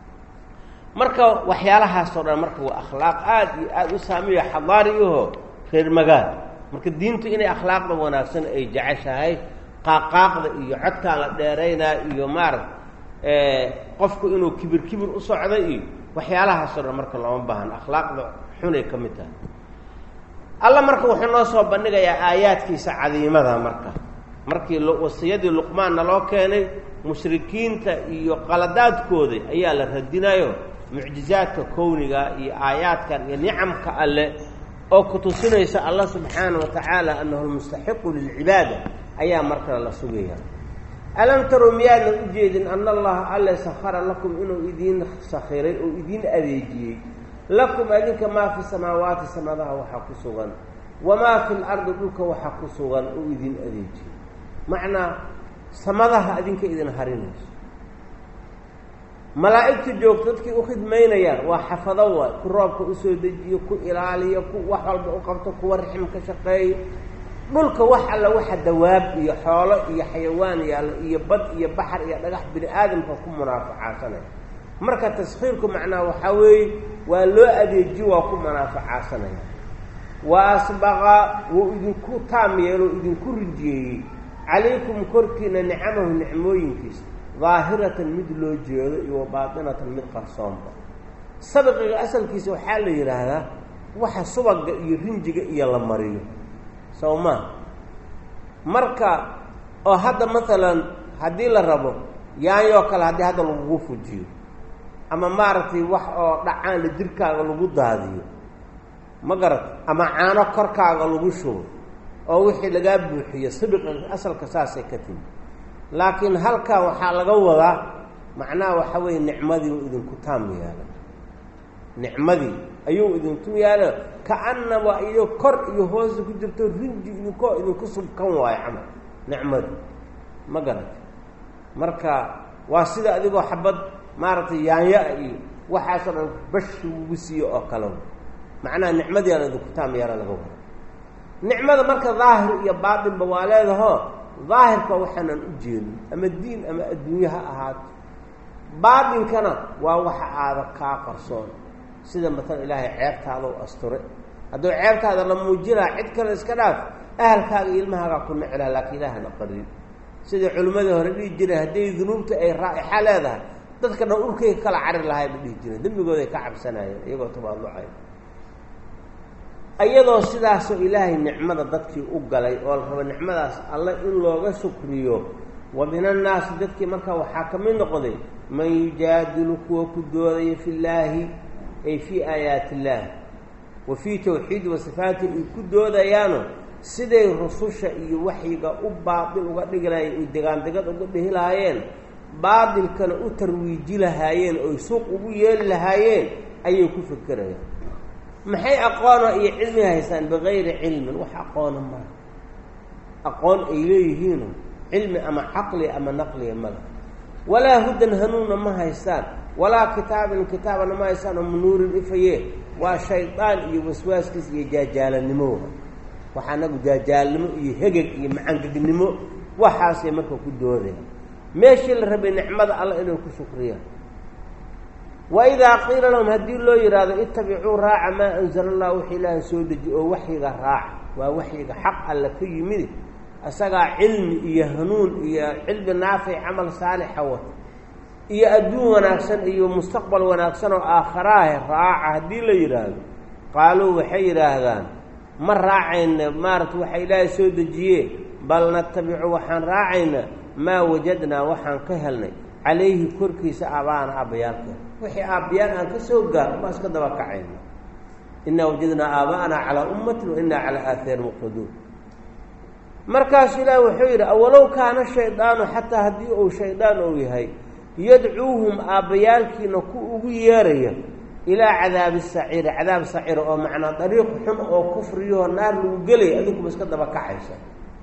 marka waxyaalahaasoo dhan marka waa akhlaaq aada iyo aada u saamiyo xadaari ahoo reer magaal marka diintu inay akhlaaqda wanaagsan ay jeceshahay qaaqaaqda iyo codkaan la dheeraynaa iyo maarag qofku inuu kibir kibir u socda iyo waxyaalahaasoo dhan marka looma baahan akhlaaqda xunay ka mid tahay alla marka wuxuu noo soo bandhigayaa aayaadkiisa cadiimada marka markii wasiyadii luqmaanna loo keenay mushrikiinta iyo qaladaadkooda ayaa la radinayo mucjizaadka kowniga iyo aayaadkan iyo nicamka alle oo ku tusinaysa allah subxaana wa tacaala annahu lmustaxiqu lilcibaada ayaa markale la sugaya alam tarow miyaadna u jeedin ana allaha alle sakhara lakum inuu idiin sakhiray oo idiin adeejiyey lakum adinka maa fi samaawaati samadaha waxaa ku sugan wamaa fi lardi dhulka waxaa ku sugan oo idiin adeejiyey macnaa samadaha adinka idin harinayso malaa'igta joogto dadkii u khidmaynayaan waa xafado waay ku roobka usoo dejiyo ku ilaaliyo ku wax walba u qabto kuwa rixim ka shaqeeyo dhulka wax alla waxa dawaab iyo xoolo iyo xayawaan yaallo iyo bad iyo baxar iyo dhagax bini aadamka ku munaafacaadsanaya marka taskhiirku macnaha waxaa weeye waa loo adeejiyo waa ku manaaficaasanaya wa asbaqa wuu idinku taam yeelo idinku rijiyeeyey calaykum korkiina nicamahu nicmooyinkiisa daahiratan mid loo jeedo iyo baatinatan mid qarsoonba sabqiga asalkiisa waxaa la yidhaahdaa waxa subaga iyo rinjiga iyo la mariyo soo ma marka oo hadda maalan haddii la rabo yaanyoo kale haddii hadda lagugu fujiyo ama maaragtay wax oo dhacaanla jirkaaga lagu daadiyo ma garat ama caano korkaaga lagu shubo oo wixii lagaa buuxiyo sabiqa asalka saasay ka timi laakiin halkan waxaa laga wadaa macnaha waxa weeye nicmadii uu idinku taam yeelo nicmadii ayuu idinku yaalo kaanaba iyo kor iyo hoos ku jirto rinji idinko idinku subkan waayo camal nicmadii ma garat marka waa sida adigoo xabad maaragtay yaanya iyo waxaasoo dhan bash ugu siiyo oo kale macnaha nicmadii aan idinku taam yeelo laga wado nicmada marka daahir iyo baatinba waa leedaho daahirka waxaanan u jeedin ama diin ama adduunye ha ahaato baatinkana waa waxa aada kaa qarsoon sida matalan ilaahay ceebtaada u asture hadduu ceebtaada la muujinaa cid kale iska dhaaf ahalkaaga iyo ilmahaagaa ku neclaha laakiin ilaahana qariib sidai culimmadii hore dhihi jireen hadday dunuubta ay raa'ixa leedahay dadka dhan urkay kala cari lahay ba dhihi jireen dembigooday ka cabsanayeen iyagoo tabaalucay iyadoo sidaasoo ilaahay nicmada dadkii u galay oo la rabo nicmadaas alle in looga shukriyo wa min annaasi dadkii markaa waxaa ka mid noqday man yujaadilu kuwa ku doodaya fi llaahi ay fii aayaati illaah wa fii tawxiidi wa sifaati ay ku doodayaano siday rususha iyo waxyiga u baatil uga dhigi lahayen ay degaandegad uga dhihi lahaayeen baatilkana u tarwiiji lahaayeen oy suuq ugu yeeli lahaayeen ayay ku fekerayaan maxay aqoona iyo cilmi haystaan bikayri cilmin wax aqoona mala aqoon ay leeyihiino cilmi ama caqli ama naqliya mala walaa hudan hanuunna ma haystaan walaa kitaabin kitaabana ma haystaan oo nuurin ifaye waa shaydaan iyo waswaaskiis iyo jaajaalanimo waxaa nagu jaajaalnimo iyo hegeg iyo macangegnimo waxaasay marka ku doodaya meeshii la rabay nicmada alla inay ku shukriyaan waidaa qiila lahum haddii loo yidhaahdo itabicuu raaca maa anzala allah wix ilaahay soo deji oo waxyiga raaca waa waxyiga xaq alla ka yimid isagaa cilmi iyo hanuun iyo cilmi naafic camal saalixa wata iyo adduun wanaagsan iyo mustaqbal wanaagsan oo aakhiraahe raaca haddii la yidhaahdo qaaluu waxay yidhaahdaan ma raacayna maarata waxa ilaahay soo dejiye bal natabicu waxaan raacayna maa wajadnaa waxaan ka helnay calayhi korkiisa aabaana aabbayaalkeena wixii aabbayaan aan ka soo gaar ma iska daba kacayna innaa wajadnaa aabaa'anaa calaa ummatin wa innaa calaa aathaari muqtaduun markaasu ilaahi wuxuu yidhi awalow kaana shaydaanu xataa haddii uu shaydaan ou yahay yadcuuhum aabbayaalkiina ku ugu yeeraya ilaa cadaabi saciiri cadaab saciira oo macnaa dariiq xun oo kufriyahoo naar lagu gelaya adinkuba iska daba kacaysa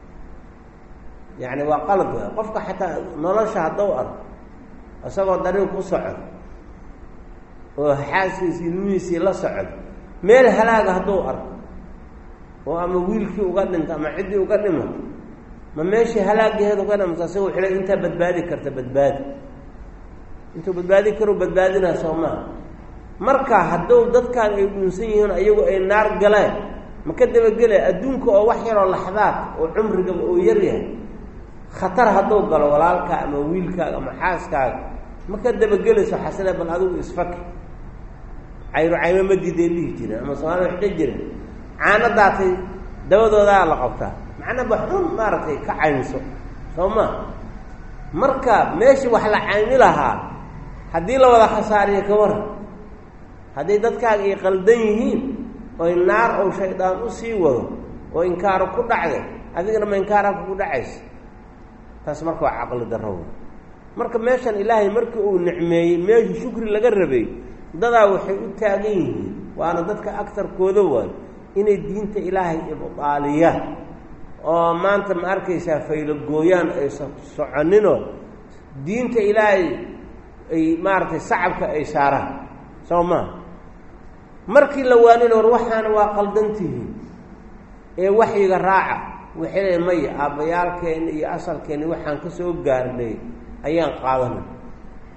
yacni waa qalad wa qofka xataa nolosha haddou arko isagoo dariiq u socdo oo xaaskiisi ilmihiisii la socdo meel halaaga hadduu arko oo ama wiilkii uga dhinto ama ciddii uga dhimato ma meeshii halaagaheed uga dhimata asaga wuxuu le intaa badbaadi karta badbaadi intuu badbaadi karo badbaadinaa soo maha marka hadduu dadkaan ay dhunsan yihiin ayagu ay naar galeen ma ka dabagelaya adduunka oo wax yaroo laxdaad oo cumrigaba oo yar yahay khatar hadduu galo walaalkaa ama wiilkaaga ama xaaskaaga ma ka dabagelayso xasile bal adigu isfaki cayro caymo ma diideen dhihi jireen ama soomaalida wax dhihi jireen caano daatay dabadoodaa la qabtaa macnaa ba xun maaragtay ka caynso soo ma marka meeshii wax la caymi lahaa haddii la wada khasaariyo ka waran hadday dadkaaga ay qaldan yihiin oy naar ou shaydaan u sii wado oo inkaaro ku dhacday adigana ma inkaara kugu dhacaysa taas marka waa caqli darro marka meeshan ilaahay markii uu nicmeeyey meeshii shukri laga rabay dadaa waxay u taagan yihiin waana dadka agtarkooda waayo inay diinta ilaahay ibdaaliyaan oo maanta ma arkaysaa faylogooyaan ay soconinoo diinta ilaahay ay maaragtay sacabka ay saaraan soo maa markii la waanin war waxaana waa qaldantihiin ee waxyiga raaca waxay leeyiin maya aabbayaalkeenna iyo asalkeenni waxaan ka soo gaarnay ayaan qaadanay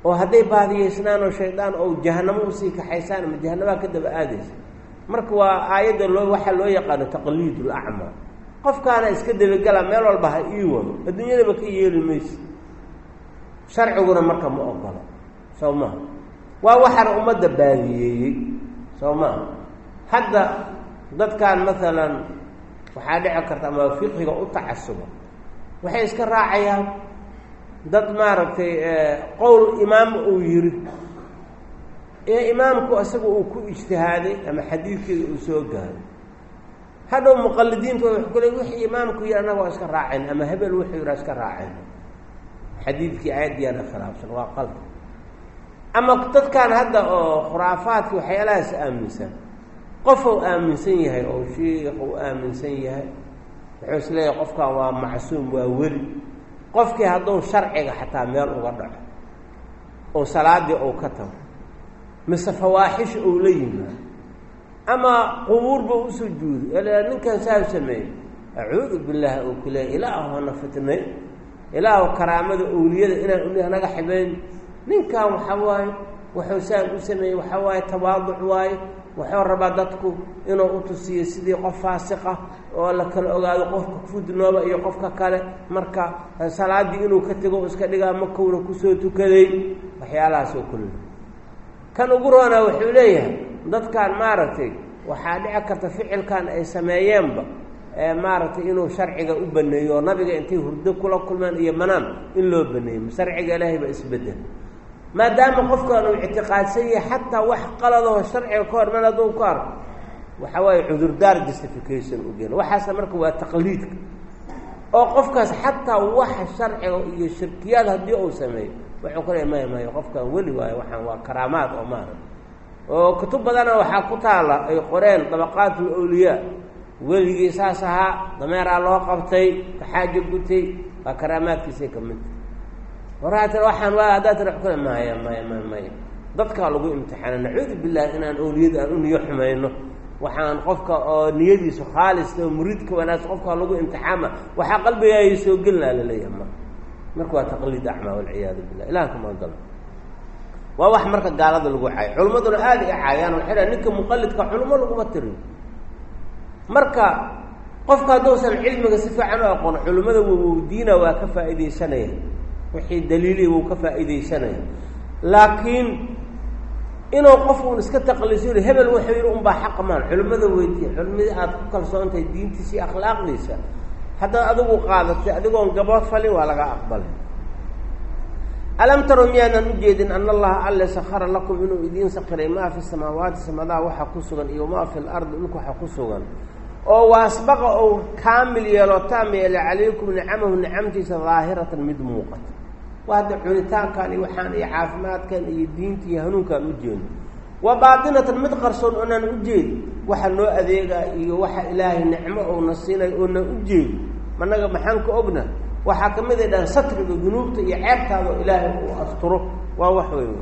oo hadday baadiyeysnaan oo shaydaan oo jahannamo usii kaxaysaan ama jahannamaa ka daba aadaysa marka waa aayadda loo waxaa loo yaqaano taqliidul acmaa qofkaana iska dabagala meel walba ha ii wado adduunyadaba ka yeeli mayso sharciguna marka ma ogolo soo maha waa waxaana ummadda baadiyeeyey soo maha hadda dadkan maalan waxaa dhici karta ama fiqiga u tacasuba waxay iska raacayaan dad maaragtay qowl imaam uu yiri ee imaamku isaga uu ku ijtihaaday ama xadiidkeeda uu soo gaaray hadhow muqallidiintu waxay ku leeyihiin wixii imaamku yiri annaga waa iska raacin ama hebel wuxuu yiri iska raacin xadiidkii aayaddiina khilaafsan waa qalad ama dadkan hadda oo khuraafaadki waxyaalahaas aaminsan qof uu aaminsan yahay oo sheekh uu aaminsan yahay wuxuu isleeyahay qofkan waa macsuum waa weli qofkii hadduu sharciga xataa meel uga dhaco oo salaadii uu ka tago mise fawaaxish uu la yimaado ama qubuurba u sujuudo ilaa ninkan saa sameeyey acuudu billaahi uu ku leeyahy ilaahu hana fitnay ilaahu karaamada awliyada inaan uni hanaga xibayn ninkan waxa waaye wuxuu saan u sameeyey waxa waaye tawaaduc waaye wuxuu rabaa dadku inuu u tusiyo sidii qof faasiqa oo la kala ogaado qofka fudnooba iyo qofka kale marka salaadii inuu ka tago iska dhigaa makowna kusoo tukaday waxyaalahaas oo kulli kan ugu roona wuxuu leeyahay dadkan maaragtay waxaa dhici karta ficilkan ay sameeyeenba ee maaragtay inuu sharciga u baneeyo nabiga intay hurdo kula kulmaan iyo manaan in loo baneeyo sharciga ilaahay ba isbedel maadaama qofkan uu ictiqaadsan yahay xataa wax qaladoo sharciga ka hor meel hadduu ku arko waxa waaye cudurdaar justification u geena waxaase marka waa taqliidka oo qofkaas xataa waxa sharciga iyo shirkiyaad haddii uu sameeyo wuxuu ku leeyahay maya maya qofkan weli waayo waxaan waa karaamaad oo maara oo kutub badana waxaa ku taala ay qoreen dabaqaatul awliyaa weligii saas ahaa dameeraa loo qabtay taxaajo gutay waa karaamaadkiisay ka mid waraata waxaan waa haddaad tirax kule maya maya maya maya dadkaa lagu imtixaana nacuudu billahi inaan awliyada aan u niyo xumayno waxaan qofka oo niyadiisu khaalista oo muriidka wanaagsan qofkaa lagu imtixaama waxaa qalbigaay soo gelinaa laleeyahay marka marka waa taqliid acmaa walciyaadu billah ilahan ka magalo waa wax marka gaalada lagu caayo culimmaduna aada i caayaan waxay dhahan ninka muqallidka culimo laguma tirin marka qofka hadduusan cilmiga si fiican u aqoon culimmada wawdiina waa ka faa'iidaysanaya wixii daliilii wuu ka faa'iidaysanaya laakiin inuu qof uun iska taqliiso yidhi hebel wuxuu yidhi unbaa xaqa maan culimmada weydiiya culimmadii aada ku kalsoontahay diintiisa iyo akhlaaqdiisa haddaad adigu qaadatay adigoon gabad falin waa laga aqbalay alam taro miyaadan u jeedin ana allaha alle sakhara lakum inuu idiin sakiray maa fi samaawaati samadaha waxa ku sugan iyo maa fi lardi dhulka waxa ku sugan oo waasbaqa ou kaamil yeelo taam yeele calaykum nicamahu nicamtiisa daahiratan mid muuqata waa hadda cunitaankan iyo waxaan iyo caafimaadkan iyo diinta iyo hanuunkaan u jeedno wa baatinatan mid qarsoon oonaan u jeedi waxa noo adeegaa iyo waxa ilaahay nicmo ouna siinay oonaan u jeedi managa maxaan ka ogna waxaa ka mid ay dhahan satriga dunuubta iyo ceebtaada oo ilaahay uu asturo waa wax weyn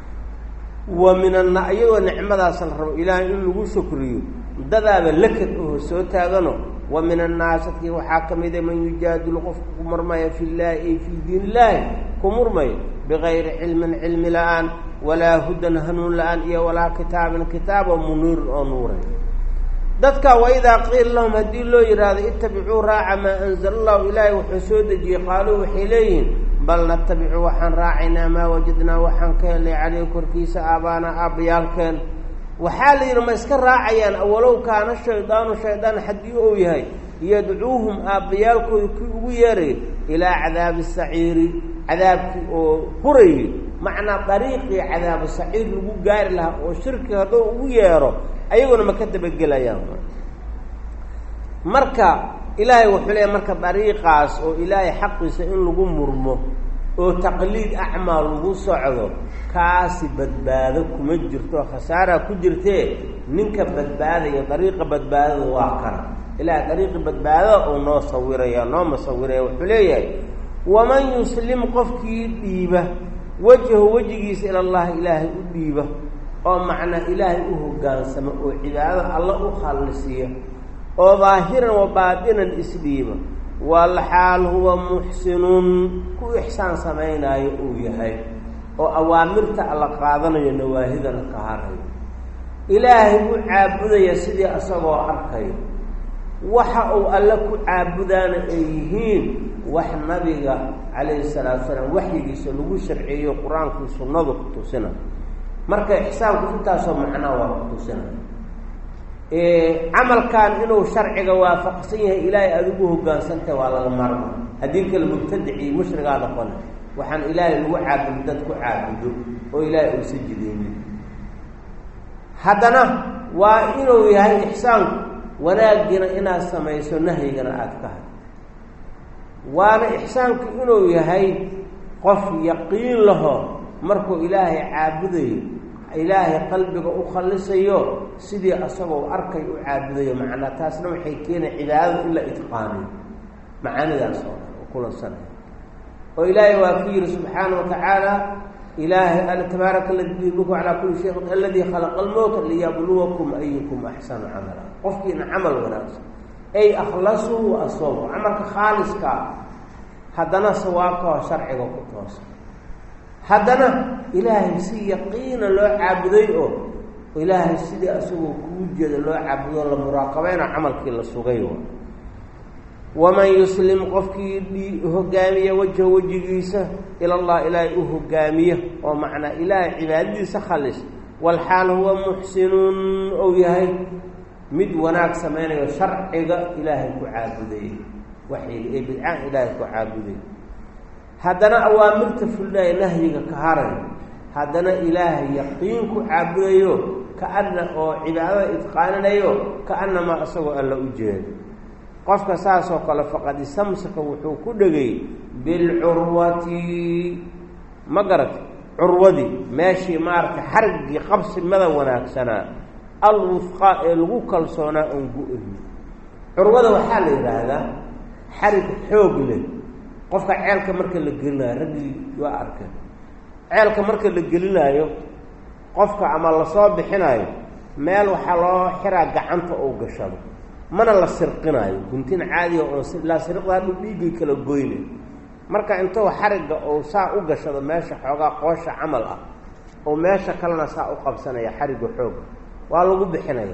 wa min anna iyadoo nicmadaas la rabo ilaahay in lagu shukriyo dadaaba lakad oo soo taagano wa min annaasati waxaa ka mida man yujaadilu qofka ku murmaya fi llaahi ay fii diin illaahi ku murmaya bigayri cilmin cilmi la-aan walaa hudan hanuun la-aan iyo walaa kitaabin kitaab oo muniirin oo nuuray dadka waidaa qiila lahum haddii loo yidhaahdo itabicuu raaca maa anzala allahu ilaahay wuxuu soo dejiyey qaaluu waxay leeyihiin bal natabicu waxaan raacaynaa maa wajadnaa waxaan ka helnay caleyh korkiisa aabaana aabbayaalkeen waxaa la yidhi ma iska raacayaan awalow kaana shaydaanu shaydaan haddii ou yahay yadcuuhum aabbayaalkooda kii ugu yeeray ilaa cadaabi saciiri cadaabkii oo hurayay macnaa dariiqii cadaabu saciir lagu gaari lahaa oo shirki hadduu ugu yeero ayaguna ma ka dabagelayaan marka ilaahay wuxuu leeyahy marka dariiqaas oo ilaahay xaqiisa in lagu murmo oo taqliid acmaa lagu socdo kaasi badbaado kuma jirto khasaaraa ku jirtee ninka badbaadaya dariiqa badbaadada waa kana ilaahay dariiqi badbaadada uu noo sawiraya noo masawiraya wuxuu leeyahay waman yuslim qofkii dhiiba wajhu wejigiisa ila allahi ilaahay u dhiiba oo macnaa ilaahay u hoggaansamo oo cibaadada alla u khallisiya oo daahiran wa baatinan isdhiiba walxaal huwa muxsinun ku ixsaan samaynaayo uu yahay oo awaamirta alla qaadanayo nawaahidana ka harayo ilaahay u caabudaya sidii asagoo arkayo waxa uu alla ku caabudaana ay yihiin wax nabiga calayhi salaatu wasalaam waxyigiisa lagu sharciyeyo qur-aanku sunnadu ku tusina marka ixsaanku intaasoo macnaa waa ku tusina camalkan inuu sharciga waafaqsan yahay ilaahay adigu hoggaansantahay waa laga maarmaa haddii kale mubtadicii mushrigaa noqona waxaan ilaahay lagu caabudo dad ku caabudo oo ilaahay uusan jidaynin haddana waa inuu yahay ixsaanku wanaaggiina inaad samayso nahyigana aada ka had waana ixsaanku inuu yahay qof yaqiin laho markuu ilaahay caabudayo ilaahay qalbiga u khallisayo sidii asagoo arkay u caabudayo macnaa taasna waxay keenay cibaadada in la itqaaniyo macaanidaas oo dhan oo kulansanay oo ilaahay waa ku yidhi subxaana wa tacaala ilaahay alla tabaaraka aladii biku calaa kulli shay aladii khalaqa almowta liyabluwakum ayukum axsanu camala qofkiina camal wanaagsan ay akhlasuu wa asoobu camalka khaaliska haddana sawaabkao sharciga ku toosa haddana ilaahay si yaqiina loo caabuday oo ilaahay sidii asagoo kuu jeeda loo caabudo la muraaqabayna camalkii la sugay waman yuslim qofkii hogaamiya wajha wejigiisa ila allah ilaahay u hogaamiya oo macnaa ilaahay cibaadadiisa khalis walxaal huwa muxsinuun ou yahay mid wanaag samaynayo sharciga ilaahay ku caabuday waxyiga ee bidcaan ilaahay ku caabuday haddana awaamirta fulnaayo nahyiga ka haray haddana ilaahay yaqiin ku caabudayo ka-ana oo cibaadada idqaaninayo ka-anamaa isagoo alla u jeedo qofka saasoo kale faqad istamsaka wuxuu ku dhegay bilcurwati ma garata curwadii meeshii maaragtay xariggii qabsimada wanaagsanaa alwufqa ee lagu kalsoonaa oon gu-ahi curwada waxaa la yidhaahdaa xarig xoog leh qofka ceelka marka la gelinayo raggii waa arkeen ceelka marka la gelinaayo qofka ama lasoo bixinayo meel waxaa loo xiraa gacanta oo gashado mana la sirqinaayo guntin caadiga oo laa sirqda hadhuu dhiiggay kala goynay marka intuu xarigga uu saa u gashado meesha xoogaa qoosha camal ah oo meesha kalena saa u qabsanaya xarigga xooga waa lagu bixinaya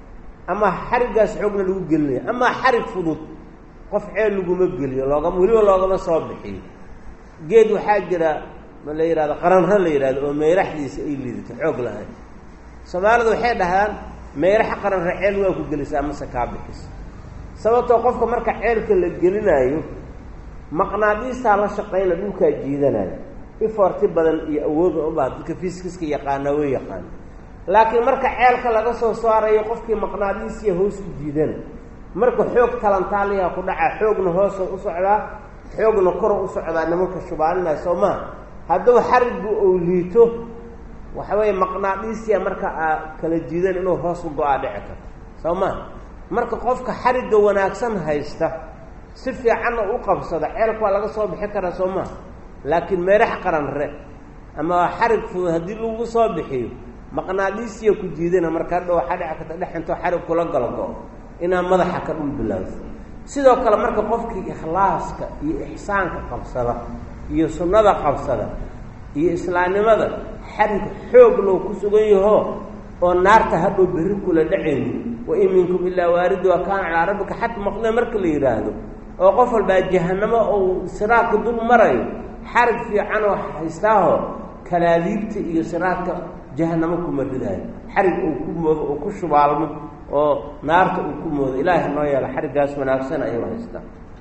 ama xariggaas xoogna lagu gelinaya ama xarig fudud qof ceel laguma geliyo loogama weliba loogama soo bixiyo geed waxaa jira ma la yidhahdo qaranro la yidhahdo oo meeraxdiisa ay liidato xoog lahayn soomaalidu waxay dhahaan meeraxa qaranro ceel waa ku gelisaa mase kaa bixisa sababtoo qofka marka ceelka la gelinaayo maqnaadiistaa la shaqayna dhulkaa jiidanaya iforti badan iyo awooda ubaa dadka fiskiska yaqaana way yaqaana laakiin marka ceelka laga soo saarayo qofkii maqnaadiisiya hoos u jiidana marka xoog talantaaliyaa ku dhacaa xoogna hoosa u socdaa xoogna koro u socdaa nimanka shubaalinaya soo maha hadduu xariggu ou liito waxa weeye maqnaadiisiya marka aa kala jiidan inuu hoos u go-aa dhici karto soo maha marka qofka xarigga wanaagsan haysta si fiicanna u qabsada ceelka waa laga soo bixi karaa soo maha laakiin meerax qaranre ama xarig fudud haddii lagu soo bixiyo maqnaadiisiya ku jiidana marka hadha waxaa dhici karta dhex intoo xarig kula galo go inaa madaxa ka dhul bilaawso sidoo kale marka qofkii ikhlaaska iyo ixsaanka qabsada iyo sunnada qabsada iyo islaamnimada xarig xoog loo ku sugan yaho oo naarta hadhow berri kula dhacayni wa in minkum ilaa waaridu wa kaana calaa rabbika xat maqle marka la yidhaahdo oo qof walbaa jahanamo ou siraadka dul marayo xarig fiican oo haystaaho kalaadiibta iyo siraadka jahanamo kuma ridaayo xarig uu ku moodo oo ku shubaalmo oo naarta uu ku moodo ilaahay noo yeelo xariggaas wanaagsan ayuu haystaa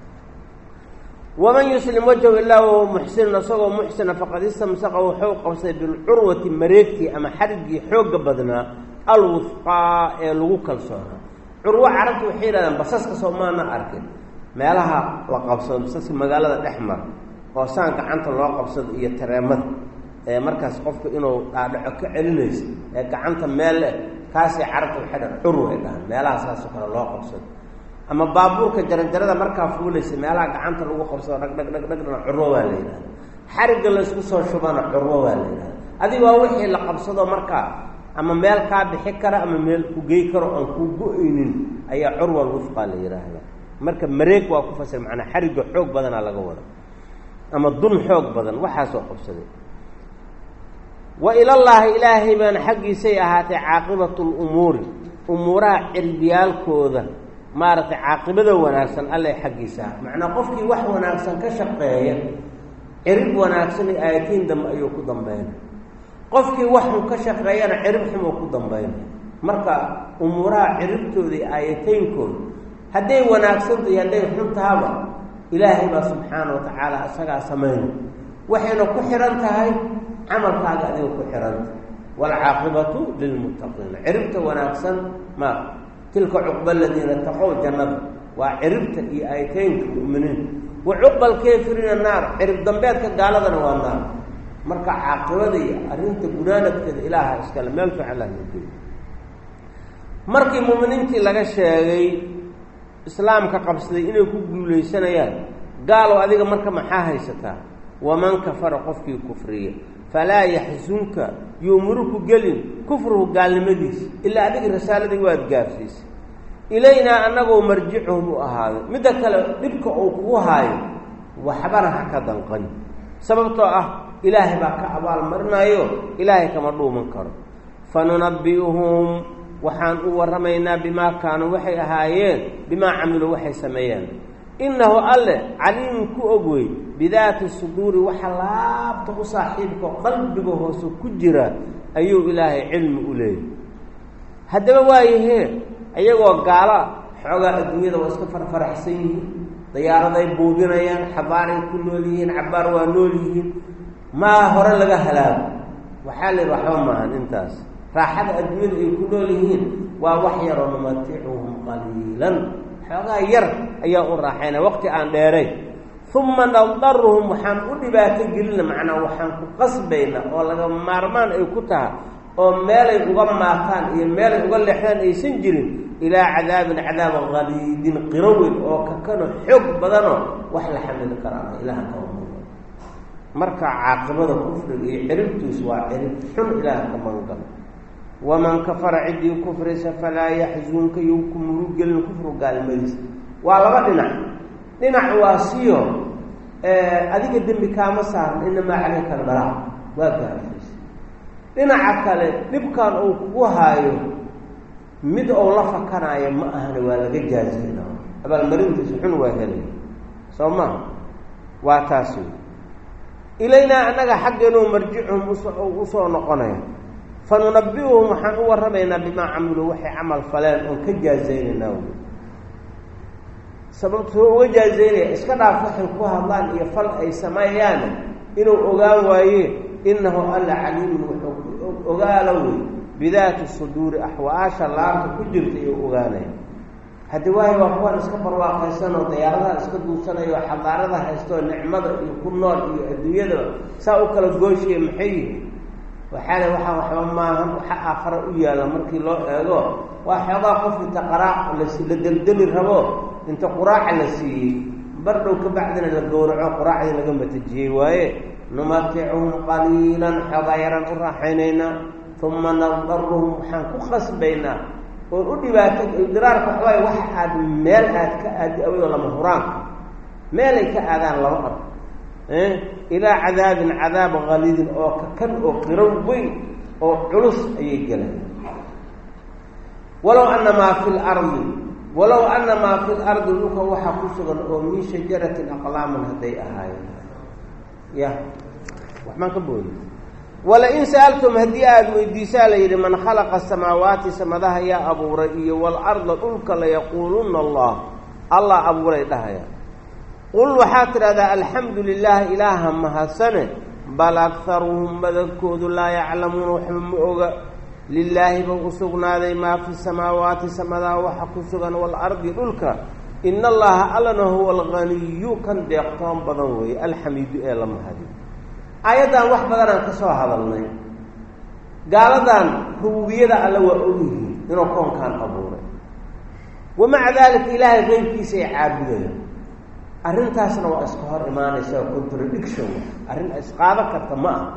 waman yuslim wajhu ilaa wahuwa muxsinun isagoo muxsina faqad istamsaqa wuxuu qabsaday bilcurwati mareegtii ama xariggii xoogga badnaa alwufqaa ee lagu kalsoonaa curwo carabtu waxay yidhahdaan basaska soomaana arkin meelaha la qabsado basaska magaalada dhex mara oo saan gacanta loo qabsado iyo tareemada ee markaas qofka inuu dhaadhaco ka celinaysa ee gacanta meel leh kaasay carabta waxay dhahan curwa ay dhahaan meelaha saasoo kale loo qabsado ama baabuurka jaranjarada markaa fuulaysa meelaha gacanta lagu qabsado dhag dhag dhag dhagna curwo waa la yidhahda xarigga laysku soo shubana curwo waa la yidhahda adiga waa wixii la qabsado markaa ama meel kaa bixi kara ama meel ku gey karo aan kuu go-aynin ayaa curwa alwufqaa la yidhaahda marka mareeg waa ku fasir macnaa xarigga xoog badanaa laga wada ama dun xoog badan waxaasoo qabsaday وإلى الله إلهي بان حقي سيئهات عاقبة الأمور أمورها عربيال كوذا مارت عاقبة وناكسن الله حقي ساعة معنى قفكي وح وناكسن كشقية عرب وناكسن آيتين دم أيوكو دمبين قفكي وح كشقية عرب حموكو دمبين مركا أمورها عربتو ذي آيتين كون هدي وناكسن ذي هدي حمتها إلهي با سبحانه وتعالى أسقى سمين وحين كحرنتها عمل كاغا أديو كحرنت والعاقبة للمتقين عربت وناكسا ما تلك عقبى الذين اتقوا الجنة وعربت في آيتين المؤمنين وعقبى الكافرين النار عرب ضمبيتك قال لنا والنار مركع عاقبة دي أرنت قنانك إله اسكال ما الفعل الدين مركي مؤمنين تي لغا شيغي اسلام كقبسدي اني ku guuleysanayaan gaalo adiga marka maxaa haysataa waman kafara qofki kufriya fala yahzunka yumruku galin kufru gaalnimadiis illa adiga risaaladii waad gaarsiis ilayna anagu marji'uhum ahaad mid kale dibka oo kugu haayo waxbana ka danqan sababtoo ah ilaahay baa ka abaal marnayo ilaahay kama dhuuman karo fanunabbiuhum waxaan u waramaynaa bima kaanu waxay ahaayeen bima camilu waxay sameeyeen innahu alle caliim ku ogwey bidaati suduuri waxa laabta u saaxiibka qalbiga hoos ku jira ayuu ilaahay cilmi u leeyahay hadaba waayahe ayagoo gaala xogaa adduunyada waa iska farfaraxsan yihiin diyaaraday buubinayaan xabaaray ku nool yihiin cabaar waa nool yihiin ma hore laga halaago waxaa la waxba maahan intaas raaxada adduunyada ay ku nool yihiin waa wax yar oo matiicuhum qaliilan xogaa yar ayaa u raaxayna waqti aan dheeray thumma nadarruhum waxaan u dhibaato gelina macnaa waxaan ku qasbayna oo laga maarmaan ay ku tahay oo meelay uga maataan iyo meelay uga leexdaan aysan jirin ilaa cadaabin cadaaba qaliidin qirawin oo ka kano xoog badanoo wax la xamili karaan ilaah ka wado marka caaqibada kufriga iyo ciribtiis waa cirib xun ilaah ka mangal ومن كفر عدي كفر فلا يحزنك يوكم رجل الكفر قال مجلس والله دنا دنا واسيو اديك الدم كما صار انما عليك البلاء وقال دنا عقل دبكان او كوهايو مد او لا فكرايا ما اهنا ولا جاجينا ابل مرينت سخن واهلي سوما واتاسو الينا انك حقنا مرجعهم وسو نقنايا فننبئهم وحن ورمينا بما عملوا وحي عمل فلان أو كجازين النوم سببته هو جازين إسكنا فحن كوها الله يفل أي سمايان إنه أقال وإيه إنه ألا عليم أقالوا بذات الصدور أحواش الله كجرت أقالي هذا واحد وأخوان إسكبر واقع سنة وطيارها إسكبر سنة وحضارها إستوى النعمة يكون نار الدنيا سأوكل الجوشي محيه وحاله وحا وحا maahan waxa aakhira u yaala markii loo eego waxa qof inta qaraac la daldali rabo inta quraac la siiyay bardow ka bacdina la gowraco quraacdi laga matajiyay waaye numati'uhum qalilan hadayran urahaynayna thumma nadarruhum han ku khasbayna oo u dhibaato idraarka way wax aad meel aad ka aad awdo lama huraan meel ay ka aadaan lama qab eh إلى عذاب عذاب غليظ أو ككن أو قروي أو علص أي جلد ولو أن ما في الأرض ولو أن ما في الأرض لك وحقصا أو من شجرة أقلام هدي أهاي يا وحمان كبول ولئن سألتم هديات ويديسال من خلق السماوات سمدها يا أبو رئي والأرض ألك ليقولون الله الله أبو رئي دهيا قل وحاتر هذا الحمد لله إلها مهسنه بل أكثرهم بذكود لا يعلمون وحمم أوغا لله بغسقنا ذي ما في السماوات سمدا وحقسقا والأرض ذلك إن الله ألنا هو الغني كان ديقتهم بذنوي الحميد إلى مهدي آيادا وحبدا كسوا هذا الله قال ذان هو بيدا على وأوليه إنه كون كان أبوره ومع ذلك إلهي غير كيسي عابده arrintaasna waa iska hor imaanaysa contradiction arrin isqaada karta ma ah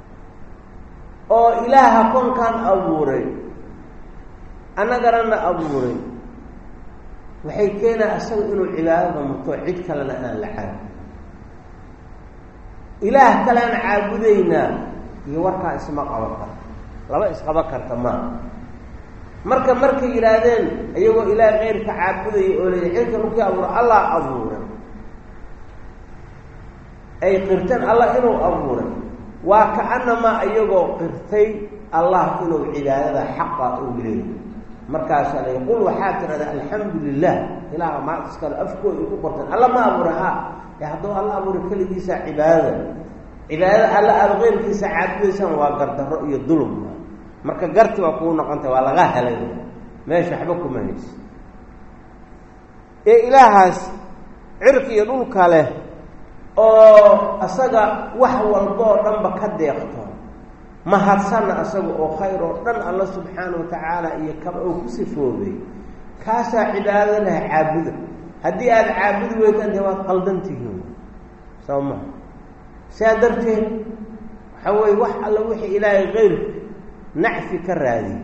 oo ilaaha konkan abuuray anagana abuuray waxay keenaa asaga inuu cibaadada muto cid kalena aan la caabudin ilaah kalena caabudayna iyo warkaa isma qaban karta laba isqaba karta maaha marka markay yidhaahdeen iyagoo ilaah keyrka caabudaya oo leeya cirka dhulkii abuura allah abuuray ay qirteen allah inuu abuuray waa ka-anamaa iyagoo qirtay allah inuu cibaadada xaqa uu leeyahy markaasaa la qul waxaa tirahdaa alxamdu lilah ilaaha maa iskale afkooda ku qorteen alla ma abuura ha e hadduu alla abuuray keligiisaa cibaadada cibaadada alla aada keyrkiisa caabudaysaan waa gardarro iyo dulum marka garti waa kuu noqontay waa laga helay meesha waxba kuma haysa ee ilaahaas cirka iyo dhulka leh oo asaga wax walba oo dhanba ka deeqto mahadsanna asaga oo khayr oo dhan alla subxaanahu watacaala iyo kaba oo ku sifoobay kaasaa cibaadada laha caabuda haddii aada caabudi weydaan dee waad qaldan tihiin soo maha saa darteed waxa weye wax alla wixii ilaahay keyrka nacfi ka raadiy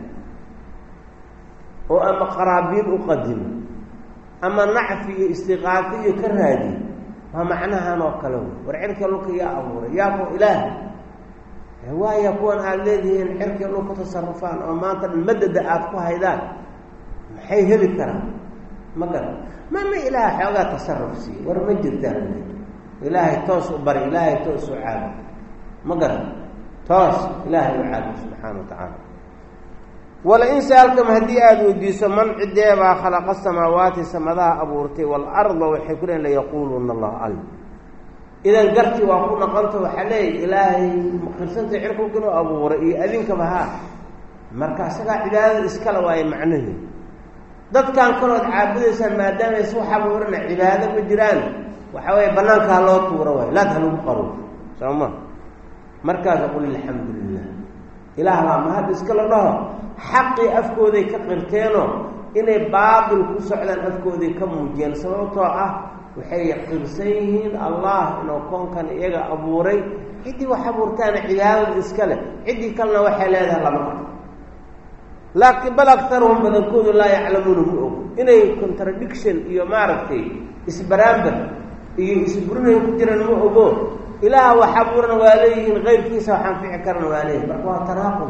oo ama qaraabiin u qadimo ama nacfi iyo istiqaafo iyo ka raadiy waa macnahan oo kale wey war cirka dhulka yaa abuuray yaako ilaah waaya kuwan aada leedihiin cirka dhulka tasarufaan oo maanta dhan madada aada ku haydaan maxay heli karaan ma garan mama ilaah xoogaa tasaruf siiye war ma jirtaan ilaahay toos u bari ilaahay toos u caabud ma garan toos ilaahay u caabud subxaana wa tacaala wala-in saalkam haddii aada weydiiso man cideebaa khalaqa samaawaati samadaha abuurtay waalarda waxay ku leeyiin layaquuluuna allah al idan garti waa ku noqonta waxaa leeya ilaahay qirsanta cirkulka inuu abuuray iyo adinkaba haa marka isagaa cibaadada iskale waaye macnaheedu dadkan kalood caabudaysaan maadaama is wax abuurana cibaado ma jiraan waxa weeye banaankaa loo tuuro waayo laad halagu qaro soo ma markaasa qul alxamdu lilah ilaah baa mahad iskala dhaho xaqii afkooday ka qirteenoo inay baatil ku socdaan afkooday ka muujiyeen sababtoo ah waxay qirsan yihiin allah inuu koonkan iyaga abuuray ciddii wax abuurtaana cibaadada iska leh ciddii kalena waxay leedahay lama qabo laakiin bal aktaruhum badankoodu laa yaclamuuna ma og inay contradiction iyo maaragtay isbaraambar iyo isburinay ku jiraan ma ogo ilaah wax abuurana waa leeyihiin keyrkiisa waxaan fici karana waa leeyihin marka waa tanaaqub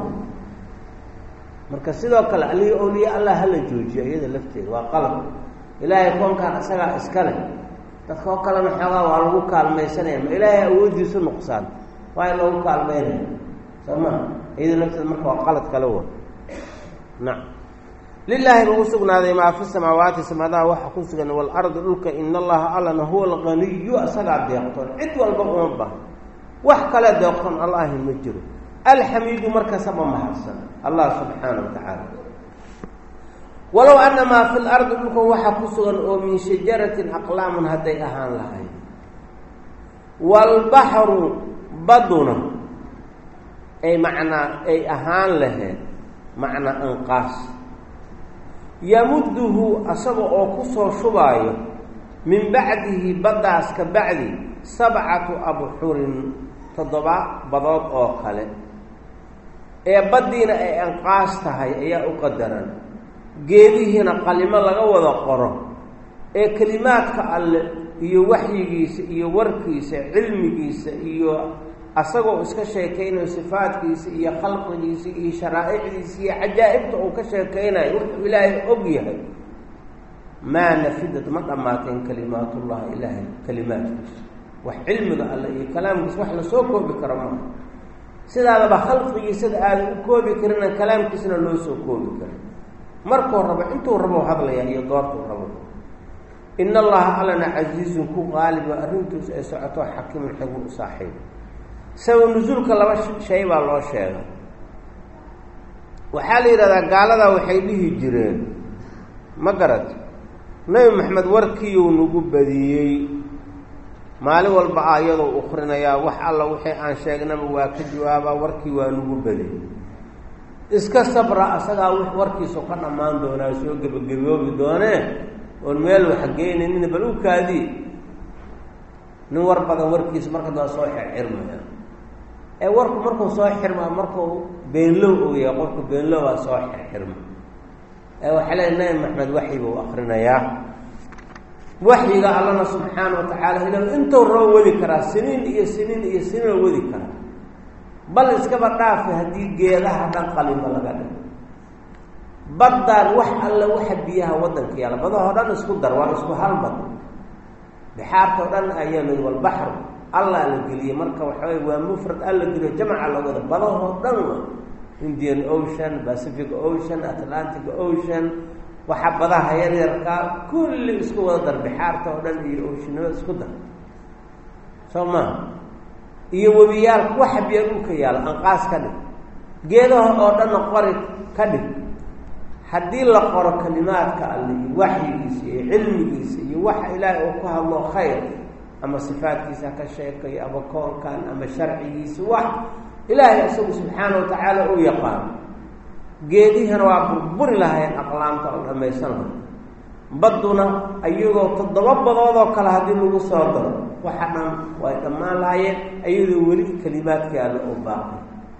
marka sidoo kale alihi awliya allah hala joojiyo iyada lafteeda waa qalab ilaahay koonkan isagaa iska leh dadka oo kalena xoogaa waa lagu kaalmaysanaya ma ilaahay awooddiisu nuqsaan waa in lagu kaalmeynaya soo maa iyada lafteeda marka waa qalad kale wa nacam lilaahi buu u sugnaaday maa fi samaawaati samadaha waxa ku sugan waalardi dhulka ina allaha allana huwa alganiyu isagaa deeqtoon cid walba uma bahan wax kale deeqtoon allahi ma jiro alxamiidu markasaba mahadsan allah subxaana wa tacaala walow ana maa fi lardi dhulka waxa ku sugan oo min shajaratin aqlaamun hadday ahaan lahayd waalbaxru baduna ay macnaa ay ahaan lahayd macnaa anqaas yamuduhu asaga oo ku soo shubaayo min bacdihi baddaas ka bacdi sabcatu abxurin toddoba badood oo kale ee baddiina ay anqaas tahay ayaa u qadaran geedihiina qalimo laga wada qoro ee kelimaadka alle iyo waxyigiisa iyo warkiisa cilmigiisa iyo asagoo iska sheekaynayo sifaadkiisa iyo khalqigiisa iyo sharaa'icdiisa iyo cajaa'ibta uu ka sheekaynayo wuxuu ilaahay og yahay maa nafidad ma dhammaateen kalimaatullahi ilaahay kalimaadkiisa wax cilmiga alle iyo kalaamkiisa wax lasoo koobi karo maaha sidaadaba khalqigiisada aadan u koobi karina kalaamkiisana loo soo koobi karin markuu rabo intuu rabo hadlayaa iyo goortuu rabo ina allaha allana casiizun ku qaaliba arrintiisu ay socoto xakiimun xigmu u saaxiibo sabab nusuulka laba shay baa loo sheegay waxaa la yidhahdaa gaaladaa waxay dhihi jireen ma garat nebi maxamed warkiiyuu nagu badiyey maalin walba aayadou ukrinayaa wax alla wixii aan sheegnaba waa ka jawaabaa warkii waa nagu badiyey iska sabra asagaa w warkiisu ka dhammaan doonaa soo gebagaboobi doonee oon meel wax geynaynin bal u kaadii nin war badan warkiisa marka daa soo xirxirmaya ee warku markuu soo xirmaa markuu beenlow ou yahay qofku beenlowaa soo xirxirma ee waxaa leeya nabi maxamed waxyi buu akrinayaa waxyiga allana subxaana wa tacaala ila intuu rabo wadi karaa siniin iyo siniin iyo siniinoo wadi karaa bal iskaba dhaafi haddii geedaha dhan qalimo laga dhigo baddaan wax alla waxa biyaha waddanka yaala badahoo dhan isku dar waa isku hal bad bixaartao dhan ayaa la walbaxru allah la geliyey marka waxa wey waa mufrad alla geliyo jamca lagooda badahoo dhan wa indian ocean pacific ocean atlantic ocean waxa badaha yaryarka kulli isku wada dar bixaarta oo dhan iyo oceanada isku dar soo maa iyo webiyaal waxa biyo dhulka yaala anqaas ka dhig geedaha oo dhan qori ka dhig haddii la qoro kalimaadka alle iyo waxyigiisa iyo cilmigiisa iyo waxa ilaahay uu ku hadlo khayr ama sifaadkiisa ka sheekayo ama koonkan ama sharcigiisa wax ilaahay isagu subxaana wa tacaala uu yaqaan geedihana waa burburi lahayn aqlaamta oo dhamaysan lahay badduna ayagoo toddoba badood oo kale haddii lagu soo daro waxa dhan way dhammaan lahaayeen ayadoo weli kalimaadkii alle uu baaqay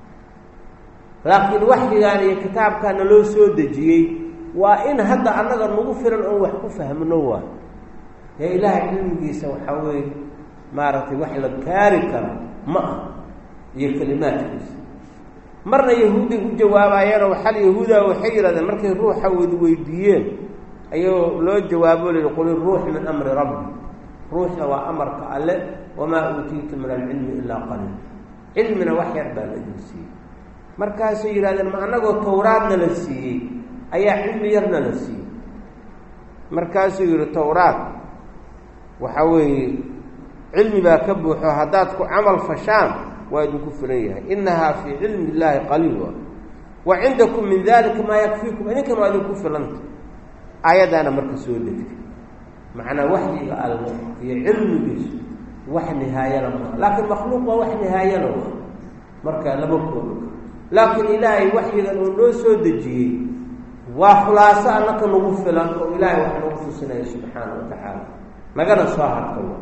laakiin waxyigaan iyo kitaabkaana loo soo dejiyey waa in hadda annaga nagu filan oon wax ku fahmno waa ee ilaahay cilmigiisa waxaa weeye maaragtay wax la gaari kara ma ah iyo kalimaadkiisa marna yahuuday u jawaabayeenoo waxal yahuuda waxay yidhahdeen markay ruuxa wed weydiiyeen ayuu loo jawaabo lii qul iruux min amri rabbi ruuxna waa amarka alle wamaa uutiitu min alcilmi ilaa qaliil cilmina wax yar baa la idin siiyey markaasay yidhahdeen ma annagoo tawraadna la siiyey ayaa cilmi yarna la siiyey markaasuu yihi tawraad waxa weeye cilmi baa ka buuxo haddaad ku camal fashaan waa idinku filan yahay inahaa fii cilmi illaahi qaliil wa wa cindakum min dalika maa yakfiikum idinkan waa idinku filanta aayadaana marka soo degtay macnaa waxyiga alle iyo cilmigiisu wax nihaayana maa laakiin makhluuq waa wax nihaayana wa marka lama koodo laakiin ilaahay waxyigan uu noo soo dejiyey waa khulaaso annaka nagu filan oo ilaahay wax nagu tusinaya subxaana wa tacaala nagana soo harkawa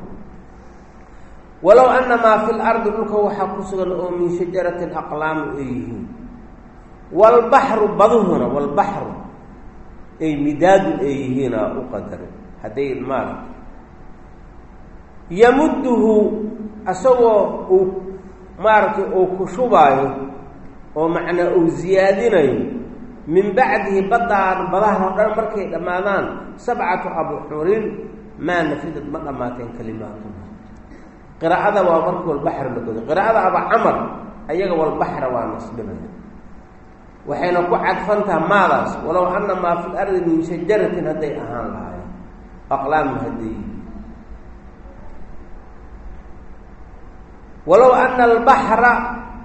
walow ana maa fi lardi dhulka waxaa ku sugan oo min shajaratin aqlaamu ay yihiin waalbaxru baduhuna waalbaxru ay midaadun ay yihiina u qadarin hadday maaragta yamudduhu asagoo uu maaragtay uu ku shubaayo oo macnaa uu ziyaadinayo min bacdihi baddaan badaha oo dhan markay dhammaadaan sabcatu abxurin maa nafidad ma dhammaateen kalimaatuna qiraa'ada waa marka walbaxr la godo qiraa'ada aba camar ayaga walbaxra waa nasbinaya waxayna ku cadfantaha maadaas walow ana maa fi lardi min shajaratin hadday ahaan lahaayeen aqlaamu hadday walow ana albaxra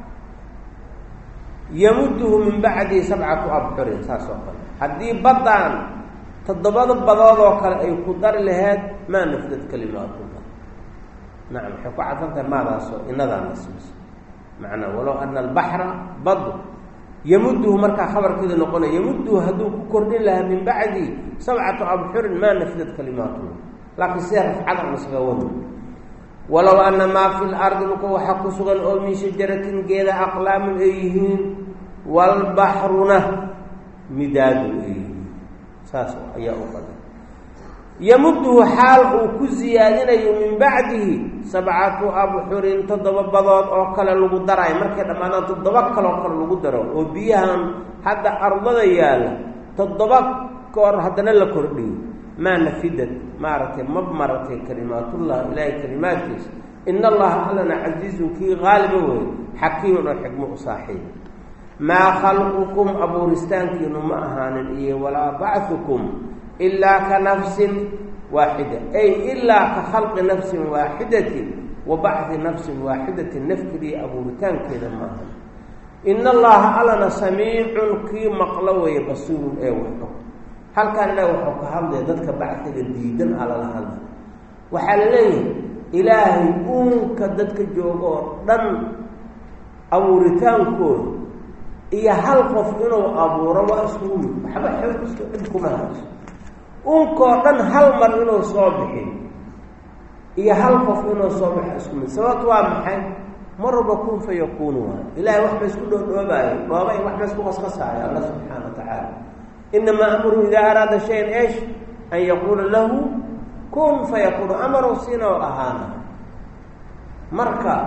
yamudduhu min bacdihi sabcatu abxurin saas oo kale haddii baddaan toddobada badood oo kale ay ku dari laheyd maa nafdad kalimaatuna nacam waxay ku cadfantahay maadaasoo inadaa nasbiso macnaa walow ana albaxra badu yamudduhu markaa khabarkeeda noqonaya yamudduhu hadduu ku kordhin lahaa min bacdi sabcatu abxurin maa nafdad kalimaatuna laakiin sida rafcada nasaga wado walow ana maa fi lardi dhulka waxaa ku sugan oo min shajaratin geeda aqlaamun ay yihiin waalbaxruna midaadun ay yihiin saas ayaa u qadan yamudduhu xaal uu ku siyaadinayo min bacdihi sabcatu abxurin toddoba badood oo kale lagu darayo markay dhammaadaan toddoba kaloo kale lagu daro oo biyahan hadda ardada yaalla toddoba koor haddana la kordhiyo maa nafidad maaragtay ma maratay kalimaatullah ilaahay kalimaadkiisa ina allaha allana casiizun kii qaaliba wey xakiimun oo xikmo u saaxiiba maa khalqukum abuuristaankiinu ma ahaanin iyo walaa bacثukum ilaa ka nafsin waaxida ay ilaa ka khalqi nafsin waaxidatin wa bacdi nafsin waaxidatin nafkeliya abuuritaankeeda ma ahan ina allaha allana samiicun kii maqlo weeye basiirun ee waxdo halkaan ilaah waxuu ka hadlaya dadka bacdiga diidan a lala hadla waxaa la leeyahay ilaahay uunka dadka jooga oo dhan abuuritaankooda iyo hal qof inuu abuuro waa isku mid waxba xoog isku cid kuma hayso uunkoo dhan hal mar inuu soo bixin iyo hal qof inuu soo bixo isku mid sababto waa maxay mar walba kun fa yakuunu waay ilaahay wax ba isku dhoodhoobaayo dhooba in wax ba isku qasqasaayo alla subxaana wa tacaala inamaa amruhu idaa araada shayan esh an yaquula lahu kun fa yakuunu amarow siina oo ahaana marka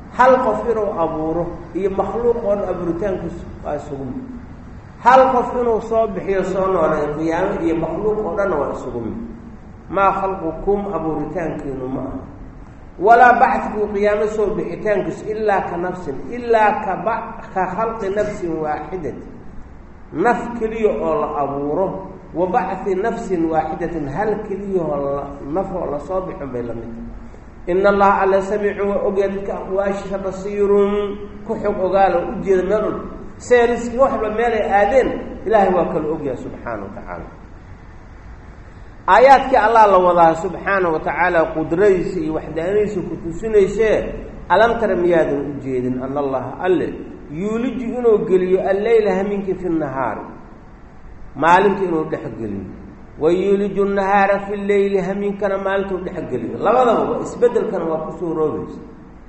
hal qof inuu abuuro iyo makhluuq oo abuuritaankiisu waa isugu mid hal qof inuu soo bixiyo soo nooleeyo qiyaamo iyo makhluuq oo dhan waa isugu mid maa khalqukum abuuritaankiinu ma aha walaa bacdku qiyaamo soo bixitaankiisu ilaa ka nafsin ilaa ka ba ka khalqi nafsin waaxidati naf keliya oo la abuuro wa bacthi nafsin waaxidatin hal keliya oo naf oo la soo bixin bay la mid ina allaha alla samiicu waa ogyahay dadka aqwaashiisa basiirun ku xog ogaala u jeeda meel walba see riski waxba meelay aadeen ilaahay waa kala ogyahay subxaana wa tacaala aayaadkii allah la wadaa subxaana wa tacaala qudradiisa iyo waxdaanadiisa ku tusinaysee alam tara miyaadan u jeedin ana allaha alle yuuliju inuu geliyo alleyla haminkii fi nahaari maalinta inuu dhex geliyo wa yuuliju nahaara fi leyli hamiinkana maalintuu dhex geliyo labadaba waa isbedelkana waa ku suuroobaysa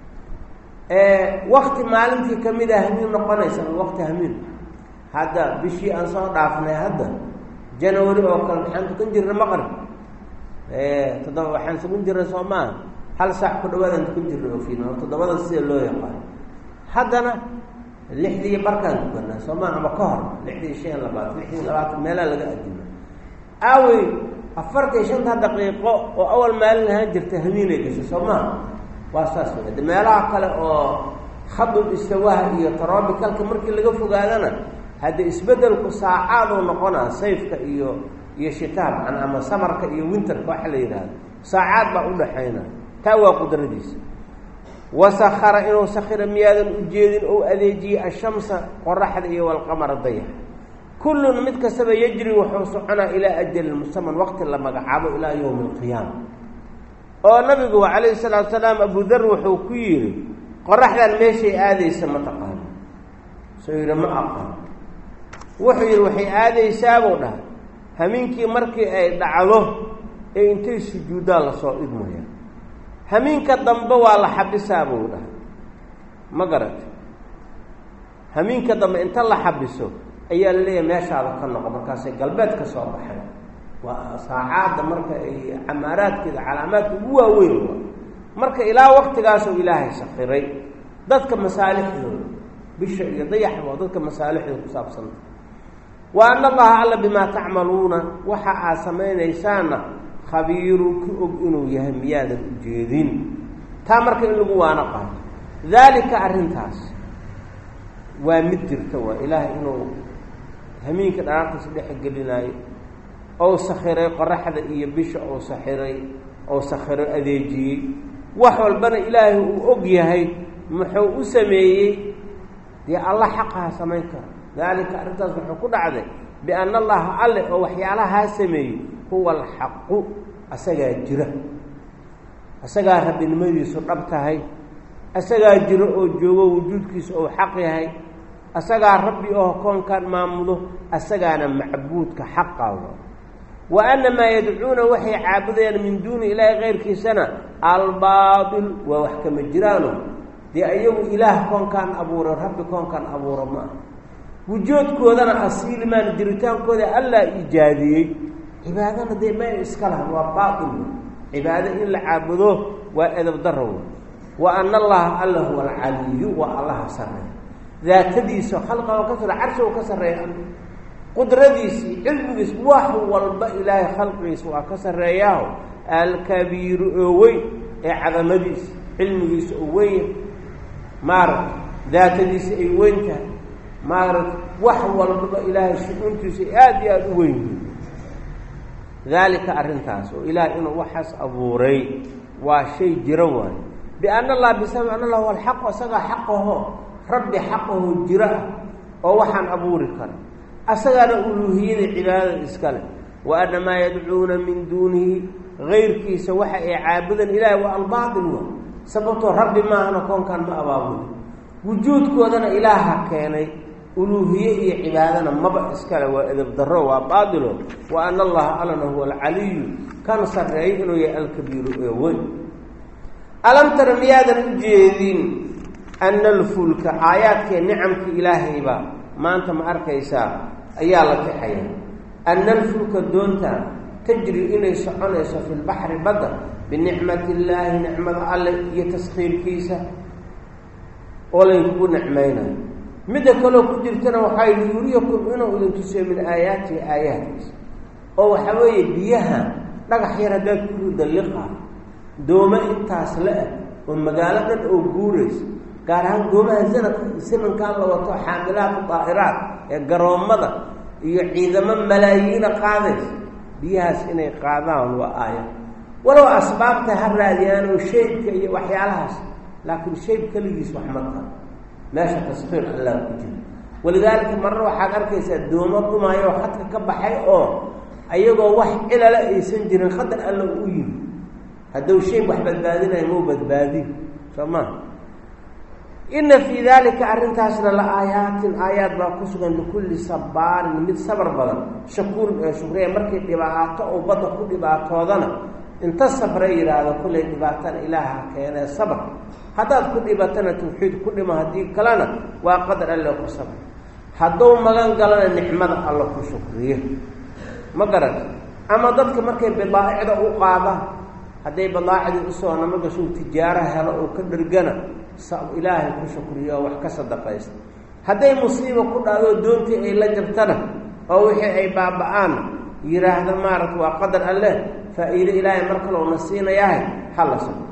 wakti maalintii ka mid a hamiin noqonaysa wakti hamiin hadda bishii aan soo dhaafnay hadda janawari oo kale maxaan tukan jirna maqrib toddoba waxaan sugan jirnay soo maaha hal saac ku dhawaadaan tukan jirnay oo fiin oo toddobada sida loo yaqaano haddana lixdii barkaan tukanaa soo maaha ama ka hor lixdii shan labaatan lixdii labaatan meelaa laga adima aawey afartan shanta daqiiqo oo awal maalin ahaan jirta hamiinay gashay soo maaha waa saas wey de meelaha kale oo khadul istawaha iyo trobikalka markii laga fogaadana hadda isbedelku saacaaduu noqonaa sayfka iyo iyo shitaabcan ama samarka iyo winterka waxa la yidhaahdo saacaad baa u dhaxayna taa waa qudradiisa wasakara inuu sakira miyaadan ujeedin ou adeejiyey ashamsa qoraxda iyo walqamara dayax kullun mid kastaba yajri wuxuu soconaa ilaa ajalin musaman waqti la magacaabo ilaa yowmi alqiyaama oo nabigu calayhi salaatu salaam abudar wuxuu ku yidhi qoraxdan meeshay aadaysa ma taqaano soo yidhi ma aqaan wuxuu yidhi waxay aadaysaabuu dhahay hamiinkii markii ay dhacdo ee intay sujuuddaan lasoo idmaya hamiinka dambe waa la xabisaa buu dhahay ma garata hamiinka dambe inta la xabiso ayaa la leeyahay meeshaada ka noqo markaasay galbeed ka soo baxeen waa saacaadda marka ay camaaraadkeeda calaamaadka ugu waaweyn waa marka ilaa waktigaasoo ilaahay sakiray dadka masaalixdooda bisha iyo dayaxba oo dadka masaalixdooda ku saabsanta wa ana allaha alla bimaa tacmaluuna waxa aad samaynaysaana khabiiru ku og inuu yahay miyaadan ujeedin taa marka in lagu waano qaato daalika arrintaas waa mid jirta waa ilaahay inuu hamiinka dharaartiisa dhex gelinaayo ou sakhiray qoraxda iyo bisha ou sakiray ou sakhiro adeejiyey wax walbana ilaahay uu og yahay muxuu u sameeyey dee alla xaqaha samayn kara daalika arrintaas wuxuu ku dhacday biana allaha alle oo waxyaalahaa sameeyey huwa alxaqu asagaa jira asagaa rabbinimadiisu dhab tahay asagaa jiro oo joogo wujuudkiisa ou xaq yahay asagaa rabbi oo koonkaan maamudo asagaana macbuudka xaqaa wa ana maa yadcuuna waxay caabudayaan min duuni ilaahi keyrkiisana albaatil waa wax kama jiraano dee ayagu ilaah koonkaan abuuro rabbi koonkaan abuuro ma ah wujuudkoodana asiili maan jiritaankooda allaa ijaadiyey cibaadana dee ma iska lahan waa baatil cibaado in la caabudo waa edab daro wa ana allaha alla huwa alcaliyu waa allaha sarreeya daatadiisa khalqaga ka sarreeya carshiga ka sarreeya qudradiisii cilmigiis wax walba ilaahay khalqigiisa waa ka sarreeyaaho alkabiiru oo weyn ee cadamadiisa cilmigiisa oo weyn maaragta daatadiisa ay weyn tahay maaragta wax walbaba ilaahay shucuuntiisa aada iyo aada u weyn yihiin daalika arrintaas oo ilaahay inuu waxaas abuuray waa shay jira waayo biana allah bisabab ana allah alxaqu asagaa xaqaho rabbi xaqaho jira ah oo waxaan abuuri kara asagaana uluuhiyada cibaadada iskale wa ana maa yadcuuna min duunihi gayrkiisa waxa ay caabudaan ilaahay waa albaatil wa sababtoo rabbi maahana koonkaan ma abaabuli wujuudkoodana ilaaha keenay uluuhiye iyo cibaadana maba iskale waa edab darro waa baatilo wa ana allaha alana huwa alcaliyu kan sarreeyo inuu yahay alkabiiru ee weyn alam tara miyaadan u jeedin ana alfulka aayaadkee nicamka ilaahaybaa maanta ma arkaysaa ayaa la kaxaya ana alfulka doonta tajri inay soconayso fi lbaxri badda binicmati illaahi nicmada alle iyo taskhiirkiisa oo laynkugu nicmaynayo midda kaloo ku jirtana waxay yuriyakum inuu idin tusiyo min aayaati aayaadkiisa oo waxa weeye biyaha dhagax yar haddaad ku dalliqa dooma intaas la-eg oo magaalo dhan oo guuraysa gaar ahaan doomaha sanadka simankaan la wato xaamilaadka daa'iraad ee garoommada iyo ciidamo malaayiina qaadaysa biyahaas inay qaadaan waa aayad walow asbaabta ha raadiyaan oo shaybka iyo waxyaalahaas laakiin shayb keligiis wax ma taha meesha tasqiir allah ku jira walidaalika marna waxaad arkaysaa doomo dhumaayo khadka ka baxay oo ayagoo wax cilala aysan jirin khadar alla u yimi hadduu shayb wax badbaadinayo mau badbaadiyo soo maha ina fii daalika arrintaasna la aayaatin aayaad baa ku sugan likulli sabaarin mid sabar badan shakuurin ee shukriya markay dhibaato oo badda ku dhibaatoodana inta sabray yidhaahdo kullay dhibaatana ilaaha keenee sabar haddaad ku dhibatana tawxiid ku dhimo haddii kalena waa qadar alle ku sabr hadduu magan galana nicmada alla ku shukriyo ma garan ama dadka markay bidaa'icda u qaada hadday badaacdii usoo nama gasho tijaaro helo oo ka dhergana ilaahay ku shukriyo oo wax ka sadaqaysta hadday musiibo ku dhacdo doontii ay la jabtana oo wixii ay baaba-aan yidhaahda maaragta waa qadar alleh faa-iido ilaahay mar kaloona siinayahay hala sabro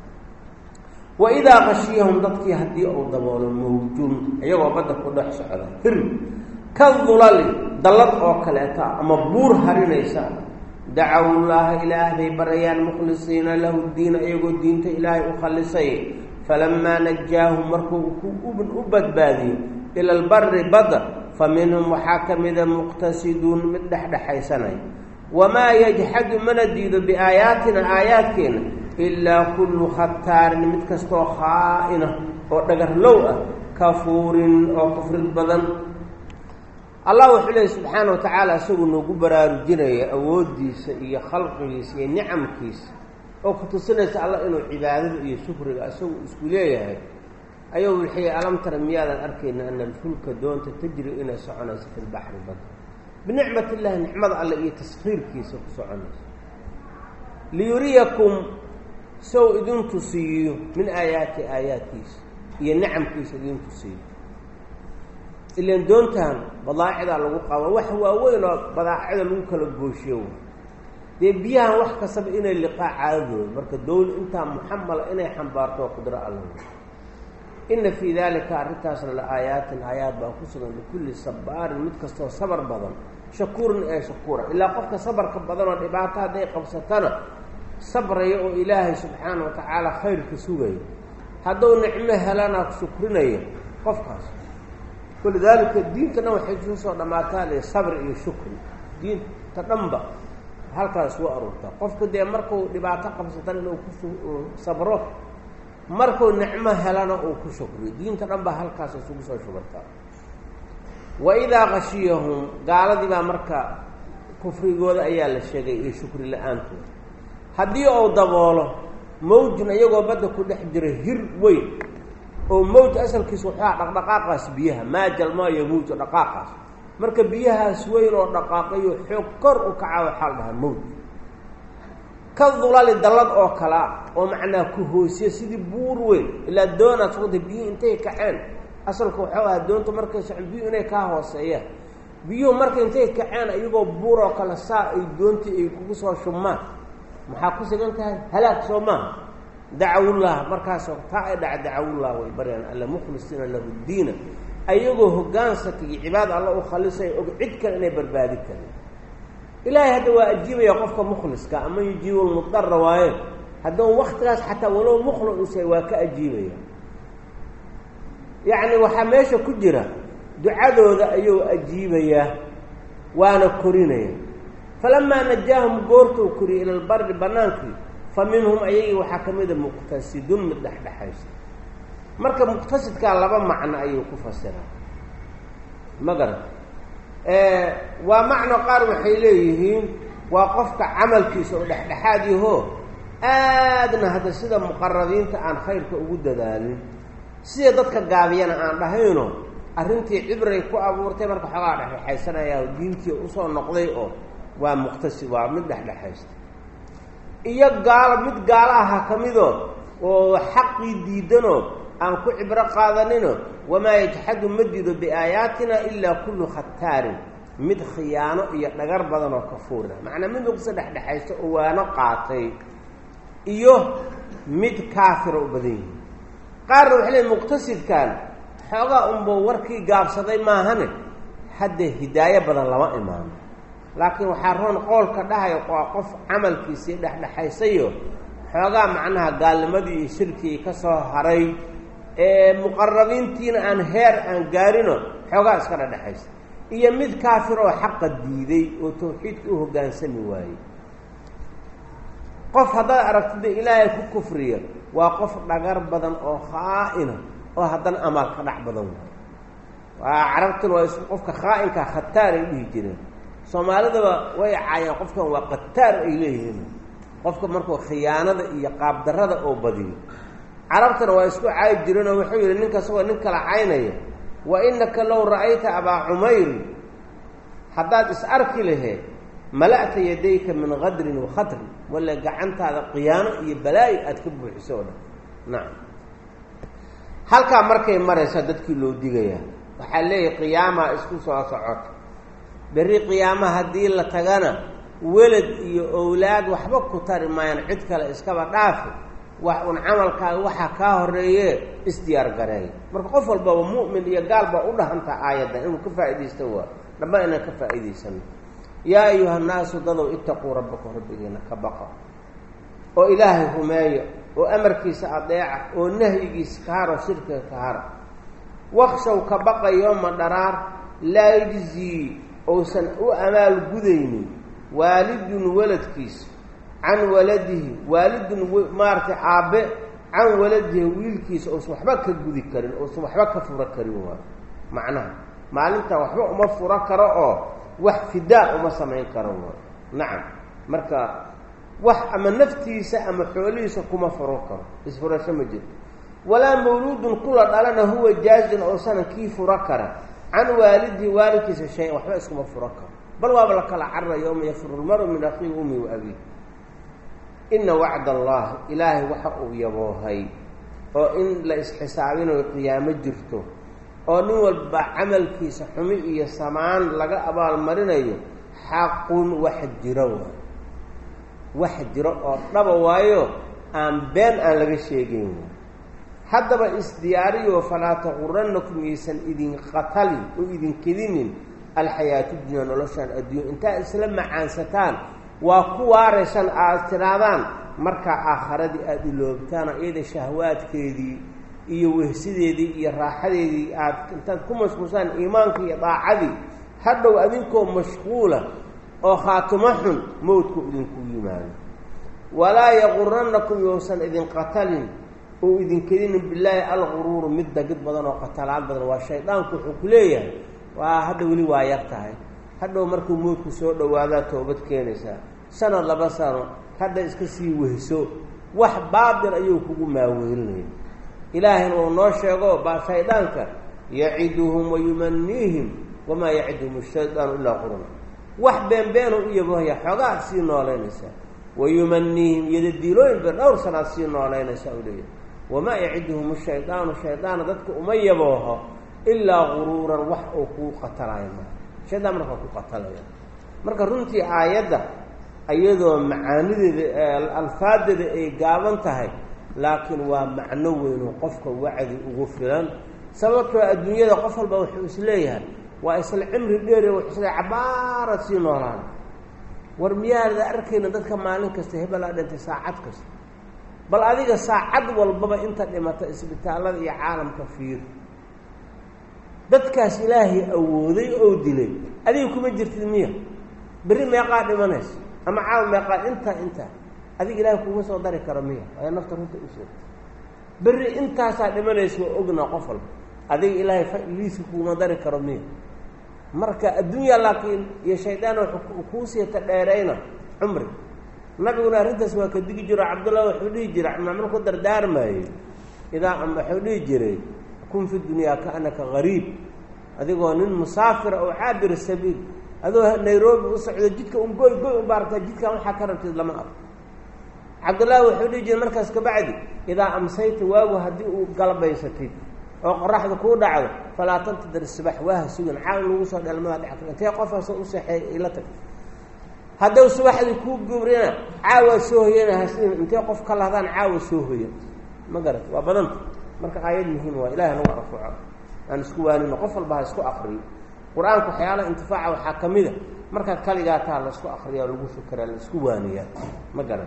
wa idaa qashiyahum dadkii haddii uu daboolo mawjuun iyagoo badda ku dhex socda hir ka dulali dallad oo kaleeta ama buur harinaysa dacaw llaaha ilaah bay barayaan mukhlisiina lahu diina iyagoo diinta ilaahay u khalisay falamaa najaahum markuu u badbaadiyo ila albari badda fa minhum waxaa ka mida muqtasiduun mid dhexdhexaysanaya wamaa yajxadu mana diido biaayaatina aayaadkeena ilaa kullu khataarin mid kastoo khaa-ina oo dhagarlow ah kafuurin oo kufrid badan allah wuxuu leehay subxaana wa tacaala isaguu noogu baraarujinaya awooddiisa iyo khalqigiisa iyo nicamkiisa oo ku tusinaysa allah inuu cibaadada iyo shukriga isagu isku leeyahay ayuu wixii alam tara miyaadan arkayna ana alfulka doonta tajri inay soconayso fi lbaxri badda binicmat illahi nicmada alle iyo taskhiirkiisa ku soconayso liyuriyakum sow idin tusiiyo min aayaati aayaadkiisa iyo nicamkiisa idin tusiiyo ilan doontan badaacida lagu qabo wax waaweyn oo badaacida lagu kala gooshiyo dee biyahan wax kastaba inay liqaa caadadooda marka dowl intaa muxamala inay xambaarto qudro alla ina fii daalika arrintaasna la aayaatin aayaad baa ku sugan likulli sabaarin mid kastoo sabar badan shakuurin ee shakuura ilaa qofka sabarka badan oo dhibaato hadday qabsatana sabraya oo ilaahay subxaana wa tacaala khayrka sugaya hadduu nicmo helana shukrinayo qofkaas walidaalika diintana waxay suu soo dhammaataa le sabr iyo shukri diinta dhanba halkaas u aruurtaa qofku dee markuu dhibaato qabsatana inuu ku sabro markuu nicmo helana uu ku shukriyo diinta dhan baa halkaas isugu soo shubartaa wa idaa qashiyahum gaaladii baa marka kufrigooda ayaa la sheegay iyo shukri la-aantooda haddii uu daboolo mawjun iyagoo badda ku dhex jira hir weyn oo mawj asalkiisa waxaa dhaqdhaqaaqaas biyaha maa jalmaayo mawja dhaqaaqaas marka biyahaas weyn oo dhaqaaqayo xoog kor u kacaa waxaa la dhahaa mawj ka dulali dallad oo kalea oo macnaa ku hoosiya sidii buur weyn ilaa doonaad sugta biyuhu intay kaceen asalka waxau ahaa doonta markay socon biyuhu inay kaa hooseeyaan biyuhu marka intay kaceen iyagoo buur oo kale saa ay doontii ay kugu soo shubmaan maxaa ku sigan tahay halaag soo maaha dacawullah markaasoo taa ay dhaca dacawullah way baryaan alla mukhlisiina lahu diina ayagoo hogaansaka iyo cibaada alla u khalisay og cid kale inay barbaadi karin ilaahay hadda waa ajiibaya qofka mukhliska ama yujiibu lmudara waaye hadduu waktigaas xataa walow mukhlisay waa ka ajiibaya yacni waxaa meesha ku jira ducadooda ayuu ajiibayaa waana korinaya falamaa najaahum goortuu koriyay ila lbari banaankii fa minhum ayagii waxaa ka mida muqtasidun mid dhexdhexaysa marka muqtasidkaa laba macno ayuu ku fasiraa ma garan waa macno qaar waxay leeyihiin waa qofka camalkiisa oo dhexdhexaad yaho aadna hadda sida muqarabiinta aan khayrka ugu dadaalin sida dadka gaabiyana aan dhahayno arrintii cibray ku abuurtay marka xoogaa dhexdhexaysanayaa diintii usoo noqday oo waa muqtasid waa mid dhexdhexaysta iyo gaalo mid gaalo aha ka midoo oo xaqii diidanoo aan ku cibro qaadanino wamaa yajxadu ma dido biaayaatina ilaa kullu khataarin mid khiyaano iyo dhagar badan oo kafuura macnaa mid nuqsa dhexdhexaysto oo waano qaatay iyo mid kaafira u badan yihin qaarna waxay leeyiin muqtasidkan xoogaa unbuu warkii gaabsaday maahane hadda hidaayo badan lama imaano laakiin waxaa roon qoolka dhahayo waa qof camalkiisii dhexdhexaysayo xoogaa macnaha gaalnimadii iyo shirkii ka soo haray ee muqarabiintiina aan heer aan gaarino xoogaa iska dhexdhexaysa iyo mid kaafir oo xaqa diiday oo tawxiidka u hoggaansami waayey qof haddaad aragtida ilaahay ku kufriya waa qof dhagar badan oo khaa'ina oo haddana amaal ka dhac badan waay waa carabtuna waa isku qofka khaa'inka khataar ay dhihi jireen soomaalidaba way caayaan qofkan waa qataar ay leeyihiin qofka markuu khiyaanada iyo qaabdarrada oo badiyo carabtana waa isku caayi jireen oo wuxuu yidhi ninka isagoo nin kala caynaya wa innaka low ra'ayta abaa cumayr haddaad is arki laheed mala'ta yadayka min qadrin wa khatrin walla gacantaada khiyaano iyo balaayo aada ka buuxiso oo dhan nacam halkaa markay maraysa dadkii loo digayaa waxaa leeyahay qiyaamaa isku soo socota berri qiyaama haddii la tagana welad iyo owlaad waxba ku tari maayaan cid kale iskaba dhaafi wax un camalkaaga waxaa kaa horreeye isdiyaar gareeya marka qof walbaba mu'min iyo gaal baa u dhahantaa aayaddan inuu ka faa'iidaysto waa dhammaan inaan ka faa'iidaysano yaa ayuha nnaasu dadow ittaquu rabbakum rabbigiina ka baqa oo ilaahay rumeeya oo amarkiisa adeeca oo nahyigiisa ka haro shirkiga ka hara wakshaw ka baqa yooma dharaar laa yajzii ousan u amaal gudaynin waalidun waladkiisa can waladihi waalidun maaragtay aabbe can waladihi wiilkiisa ousan waxba ka gudi karin ousan waxba ka furo karin waa macnaha maalintaa waxba uma furo karo oo wax fidaa uma samayn karo waa nacam marka wax ama naftiisa ama xoolihiisa kuma furo karo isfurasho ma jirto walaa mawluudun kula dhalana huwa jaazin ousanan kii furo kara can waalidihi waalidkiisa shay-an waxba iskuma furo karo bal waaba la kala carra yowma yafuru lmaru min akhiihi ummi wa abiih ina wacd allah ilaahay waxa uu yaboohay oo in la isxisaabinayo qiyaamo jirto oo nin walba camalkiisa xumi iyo samaan laga abaalmarinayo xaqun wax jiro waay wax jiro oo dhaba waayo aan been aan laga sheegayn waay haddaba isdiyaariyo falaa taqurannakum yaysan idin qatalin oo idin kedinin alxayaatu dunya noloshaan adduunya intaa isla macaansataan waa ku waaraysaan aad tiraadaan markaa aakharadii aada iloobtaan iyada shahwaadkeedii iyo wehsideedii iyo raaxadeedii aad intaad ku mashquulsaan iimaanka iyo daacadii hadhow adinkoo mashquula oo khaatimo xun mowdku idinku yimaado walaa yaqurannakum yousan idin qatalin oo idin kedinin bilaahi alquruuru mid dagid badan oo qatalaad badan waa shaydaanku wuxuu ku leeyahay waa hadda weli waa yar tahay hadhow markuu mowdku soo dhowaadaa toobad keenaysaa sanad laba sano hadda iska sii wehso wax baatil ayuu kugu maaweelinaya ilaahayna uu noo sheego baa shaydaanka yaciduhum wayumaniihim wamaa yaciduhum ashaydaanu ilaa quruna wax beenbeenu u yabohaya xoogaa sii noolaynaysaa wayumaniihim iyadadiilooyin bay dhowr sanaad sii noolaynaysaa u leeyahay wamaa yaciduhum ashaydaanu shaydaana dadka uma yabooho ilaa guruuran wax uu kuu qatalaayo maa shaydaan markaa ku qatalaya marka runtii aayadda iyadoo macaanideeda alfaadeeda ay gaaban tahay laakiin waa macno weynoo qofka wacdi ugu filan sababtoo adduunyada qof walba wuxuu isleeyahay waa isla cimri dheer wuxuu isleeyahay cabaarad sii noolaan war miyaada arkayna dadka maalin kasta hebel aa dhintay saacad kasta bal adiga saacad walbaba inta dhimata isbitaallada iyo caalamka fiir dadkaas ilaahay awooday oo dilay adiga kuma jirtid miya berri meeqaa dhimanaysa ama caawa meeqaa intaa intaa adiga ilaahay kuma soo dari karo miya waa nafta runta u sheegtay berri intaasaa dhimanaysa waa ognaa qof walba adiga ilaahay liisi kuma dari karo miya marka adduunya laakiin iyo shaydaan wuxuu kuu siita dheerayna cumri nabiguna arrintaas waa ka digi jiro cabdullah wuxuu dhihi jiray macmul ku dardaarmaayey idaa ama wuxuu dhihi jiray kun fi dunyaa kaanaka gariib adigoo nin musaafira oo caabir sabiil adoo nairobi u socdo jidka un goy goy u baartaa jidkan waxaa ka rabtid lama arko cabdullaahi wuxuu dhihi jiray markaas kabacdi idaa amsayta waagu haddii uu galbaysatid oo qoraxda kuu dhacdo falaa tantadir subax waaha sugan caawan lagu soo dheelmada dhex kale intee qofaasoo u seexeey ila tag haddau subaxdii kuu gubrina caawa soo hoyana hasin intee qof ka lahdaan caawa soo hoya ma garat waa badanta marka aayad muhiim waa ilahay nagu anfuco aan isku waanino qof walba ha isku akriyo qur-aanka waxyaalaha intifaaca waxaa ka mid a markaad kaligaa taa la isku akriyaa lagu fikeraa la isku waaniyaa ma garan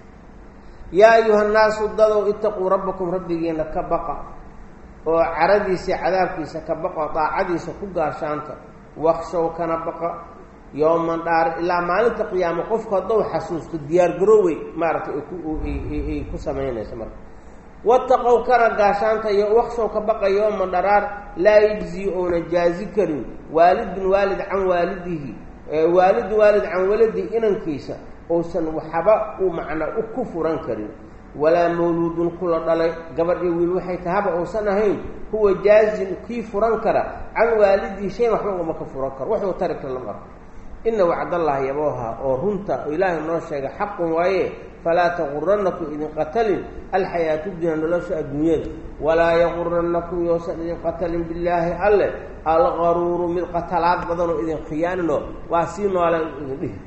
yaa ayuha nnaasu dadow itaquu rabbakum rabbigiina ka baqa oo caradiisa cadaabkiisa ka baqa daacadiisa ku gaashaanta wakshow kana baqa yowman dhaar ilaa maalinta qiyaamo qofku haddou xasuusto diyaargaroowey maaragtay ay ku samaynaysa marka wataqow kana gaashaanta iyo wakshow ka baqa yowman dharaar laa yejzi oona jaazi karin waalidun waalid can waalidihi waalid waalid can waladihi inankiisa ousan waxba uu macnaa u ku furan karin walaa mawluudun kula dhalay gabadh iyo wiil waxay tahaba uusan ahayn huwa jaazin kii furan kara can waalidihi shay waxba uma ka furan karo wuxuu tari kara lama arko ina wacdallahi yabooha oo runta oo ilaahay noo sheegay xaqun waaye falaa taguranakum idin qatalin alxayaatu dunya nolosha adduunyada walaa yaguranakum yoosan idin qatalin billaahi alle algaruuru mid qatalaad badan oo idin khiyaaninoo waa sii noola idin dhihi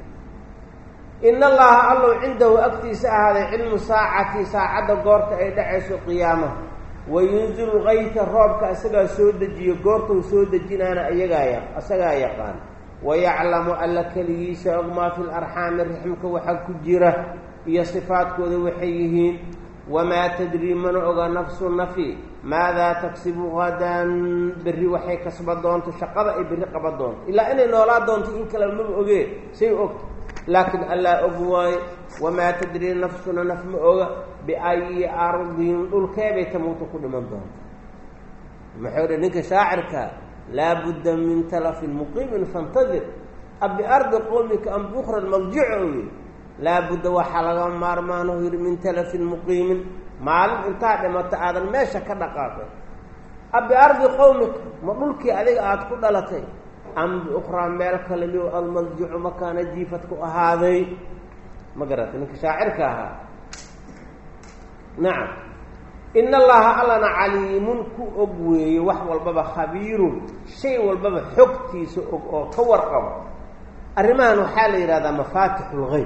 in allaha allow cindahu agtiisa ahaaday cilmu saacati saacadda goorta ay dhacayso qiyaamaha wayunzilu kayta roobka isagaa soo dejiyo goortuu soo dejinaana iyagaaya isagaa yaqaan wayaclamu alla keligiisa og maa fi larxaami rixmka waxa ku jira iyo sifaadkooda waxay yihiin wamaa tadrii mana oga nafsu nafi maadaa tagsibu hadan berri waxay kasba doonto shaqada ay berri qaba doonto ilaa inay noolaa doonto in kale maba ogee say ogta laakiin allaa og waaye wamaa tadrii nafsuna naf ma oga biayi ardin dhulkeebay tamuuta ku dhiman doonto muxuu dhi ninka shaacirka laabudda min talafin muqiimin fantadir abiardi qowmika am bukran marjico laabudda waxaa laga maarmaano yidhi min talafin muqiimin maalin intaa dhimata aadan meesha ka dhaqaaqay abiardi qowmika ma dhulkii adiga aada ku dhalatay am biukhraa meel kale liw almarjicu makaana jiifad ku ahaaday ma garatay ninka shaacirka ahaa nacam in allaha allana caliimun ku og weeye wax walbaba khabiirun shay walbaba xogtiisa og oo ka warqabo arrimahan waxaa la yidhahdaa mafaatixu lgeyb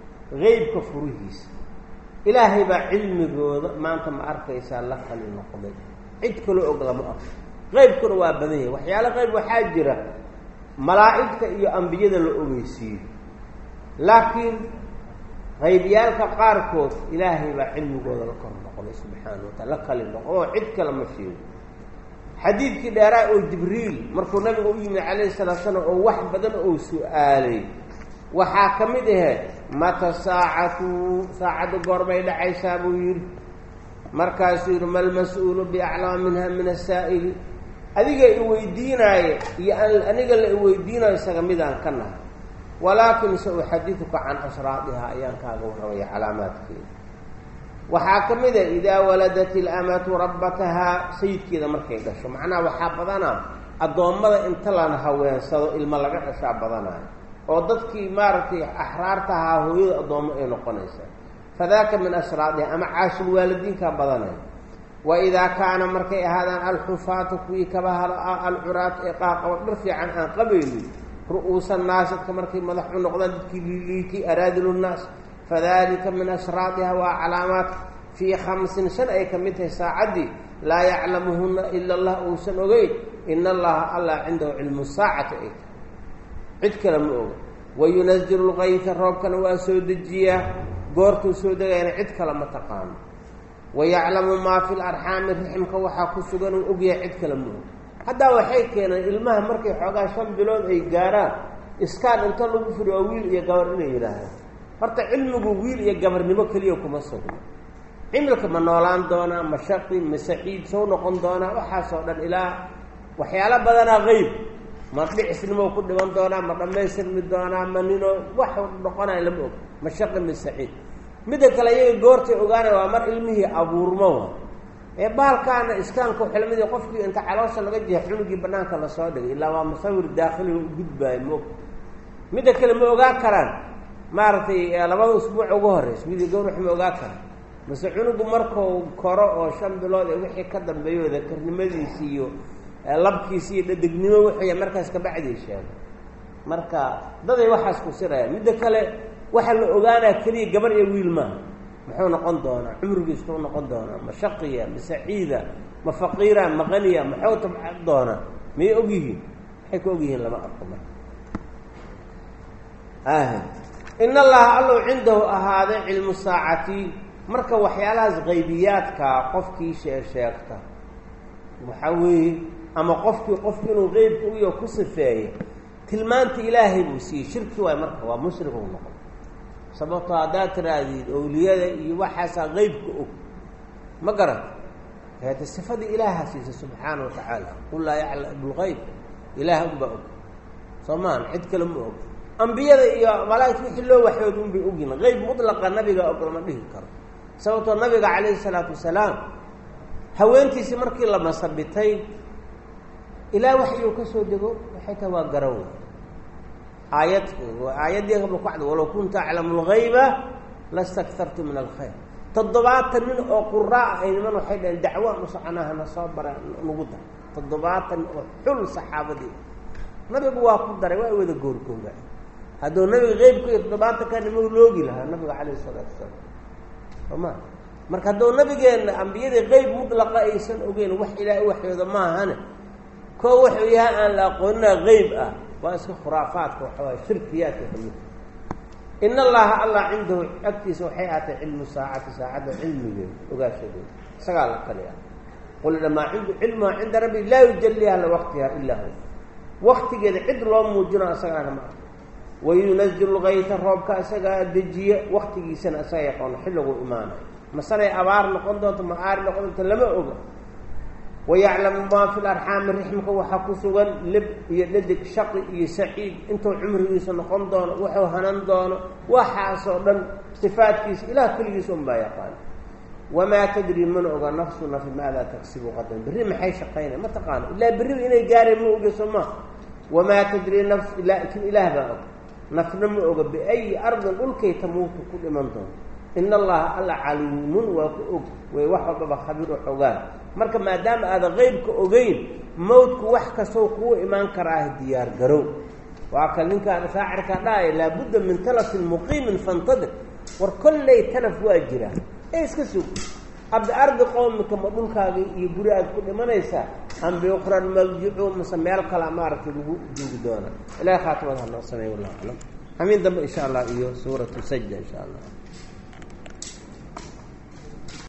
geybka furihiisa ilaahay baa cilmigooda maanta ma arkaysaa la kali noqday cid kaloo og lama arko qeybkuna waa badan yahay waxyaalo qeyb waxaa jira malaa'igta iyo ambiyada la ogeysiiyo laakiin qaybyaalka qaarkood ilaahay baa cilmigooda la kor noqday subxaana wa taala la kali noqo oo cid kale ma sheego xadiidkii dheeraa oo jibriil markuu nabiga u yimid calayhi salaatu salaam oo wax badan oo su-aalay waxaa ka mid ahe mata saacatu saacadda goorbay dhacaysaa buu yidhi markaasuu yidhi malmas-uulu biaclama minha min asaa'ili adiga i weydiinaaye iyo aniga la iweydiinayo isaga midaan ka nahay walaakin sa uxadiduka can ashraadihaa ayaan kaaga warramaya calaamaadkeeda waxaa ka mid a idaa waladat ilamatu rabbatahaa sayidkeeda markay dhasho macnaha waxaa badanaa addoommada inta lana haweensado ilmo laga dhashaa badanayo oo dadkii maaragtay axraarta ahaa hooyada addoommo ay noqonaysaa fadaaka min ashraadiha ama caashul waalidiinkaa badanaya wa idaa kaana markay ahaadaan alxufaatu kuwii kaba hala ah alcuraatu ee qaaqabo dhar fiican aan qabaynin ru'uusa naasadka markay madax u noqdaan dadkii liiliikii araadilu nnaas fadalika min ashraadiha waa calaamaad fii khamsin shan ay ka mid tahay saacaddii laa yaclamuhuna ila allah uusan ogeyn ina allaha allah cindahu cilmu saacati ay tahay cid kale ma oga wayunazilu lkayta roobkana waa soo dejiyaa goortuu soo degayana cid kale ma taqaano wayaclamu maa fi larxaami riximka waxaa ku sugan uu ogyahay cid kale ma og haddaa waxay keeneen ilmaha markay xoogaa shan bilood ay gaaraan iskaan inta lagu furi waa wiil iyo gabar inay yidhaahdaan horta cilmigu wiil iyo gabarnimo keliya kuma sugno cimilka ma noolaan doonaa ma shaqi ma saciid soo noqon doonaa waxaasoo dhan ilaa waxyaalo badanaa qeyb ma dhicisnimo ku dhiman doonaa ma dhammaystirmi doonaa ma nino wax noqonaya lama og ma shaqi ma saciid midda kale iyaga goortay ogaanaya waa mar ilmihii abuurmo ee baalkaana iskaanka xilmadii qofkii inta caloosha laga jeex cunugii banaanka lasoo dhigay ilaa waa musawir daakhiliga u gudbaayo moog midda kale ma ogaan karaan maaragtay labada usbuuc ugu horeysa wiil iyo gabar wax ma ogaa kara mase cunugu markuu koro oo shan bilood ee wixii ka dambeeyo dakarnimadiisi iyo labkiisi iyo dhadegnimo wixii markaas ka bacdi sheego marka daday waxaas ku sirayaan midda kale waxa la ogaanaa kaliya gabar iyo wiil ma muxuu noqon doonaa cumrigiisu muxuu noqon doonaa ma shaqiya ma saciida ma faqiira ma qaniya muxuu tabcad doonaa may ogyihiin waxay ku ogyihiin lama arko marka ah in allaha allow cindahu ahaada cilmu saacati marka waxyaalahaas qaybiyaadka qofkii sheegta waxa weeye ama qofkii qofkii inuu qeybka u yahay ku sifeeyay tilmaanta ilaahay buu siiyey shirki waay marka waa mushrik uu noqon sababtoo haddaad tiraahdiid owliyada iyo waxaasaa qeybka og ma garan hada sifada ilaaha siisa subxaana wa tacaala qul laa yaclamu lgayb ilaah unbaa og soomaan cid kale ma og ambiyada iyo malaa'igta wixii loo waxyood unbay ogyihin qeyb mutlaqa nabiga og lama dhihi karo sababtoo nabiga calayhi salaatu wasalaam haweentiisii markii la masabitay ilaa waxyuu ka soo dego waxay tahay waa garow aayad aayaddii qabla ku cad walow kunta aclamu lgayba lastaktartu min alkhayr toddobaatan nin oo quraa ay niman waxay dhaheen dacwaan u soconaha na soo bara nagu dar toddobaatan oo xul saxaabadii nabigu waa ku daray waa wada goorkooga hadduu nabiga qeybka iyo toddobaatanka nimo loogi lahaa nabiga calayhi salaatu wasalaam soma marka hadduu nabigeenna ambiyadii qeyb mutlaqa aysan ogeyn wax ilaahay waxyooda maahane koo wuxuu yahay aan la aqoonina qeyb ah waa iska khuraafaadka waxawaaye shirkiyaadka kamid in allaha allah cindahu agtiisa waxay aatay cilmu saacati saacadda cilmigeeda ogaashadeeda isagaa la kaliya qul inamaa cindu cilmuha cinda rabbi laa yujaliha liwaqtiha ilaa hu waktigeeda cid loo muujino isagaana ma ah wayunazilu lgayta roobka isagaa dejiye waktigiisana isaga yaqoono xilliguu imaanayo masalay abaar noqon doonto ma aari noqon doonto lama oga wayaclamu maa fi larxaami rixmka waxaa ku sugan lib iyo dhadig shaqi iyo saciid intuu cumrigiisa noqon doono wuxuu hanan doono waxaasoo dhan sifaadkiisa ilaah keligiisa un baa yaqaana wamaa tadri mana oga nafsu nafi maadaa tagsibu qadan berri maxay shaqaynaya ma taqaano ilaa berriba inay gaareen ma oga soo maa wamaa tadri nafs laakin ilaah baa og nafna ma oga biayi ardin dhulkay tamuutu ku dhiman doonto in allaha alla caliimun waa ku og way wax walbaba khabiir oo xogaan marka maadaama aada qeybka ogeyn mawdku wax kastoo kugu imaan karaaha diyaar garow waa ka ninkaan shaacirkaa dhahaya laabudda min talafin muqiimin fantadir war kolley talaf waa jiraa ee iska sug abdi ardi qowmika ma dhulkaaga iyo guri aad ku dhimanaysaa am biukhran maljicu mase meel kala maaragtay lagu duugi doona ilahay khaatimada ha noo sameeya wallahu aclam hamiin dambe insha allah iyo suuratu sajda insha allah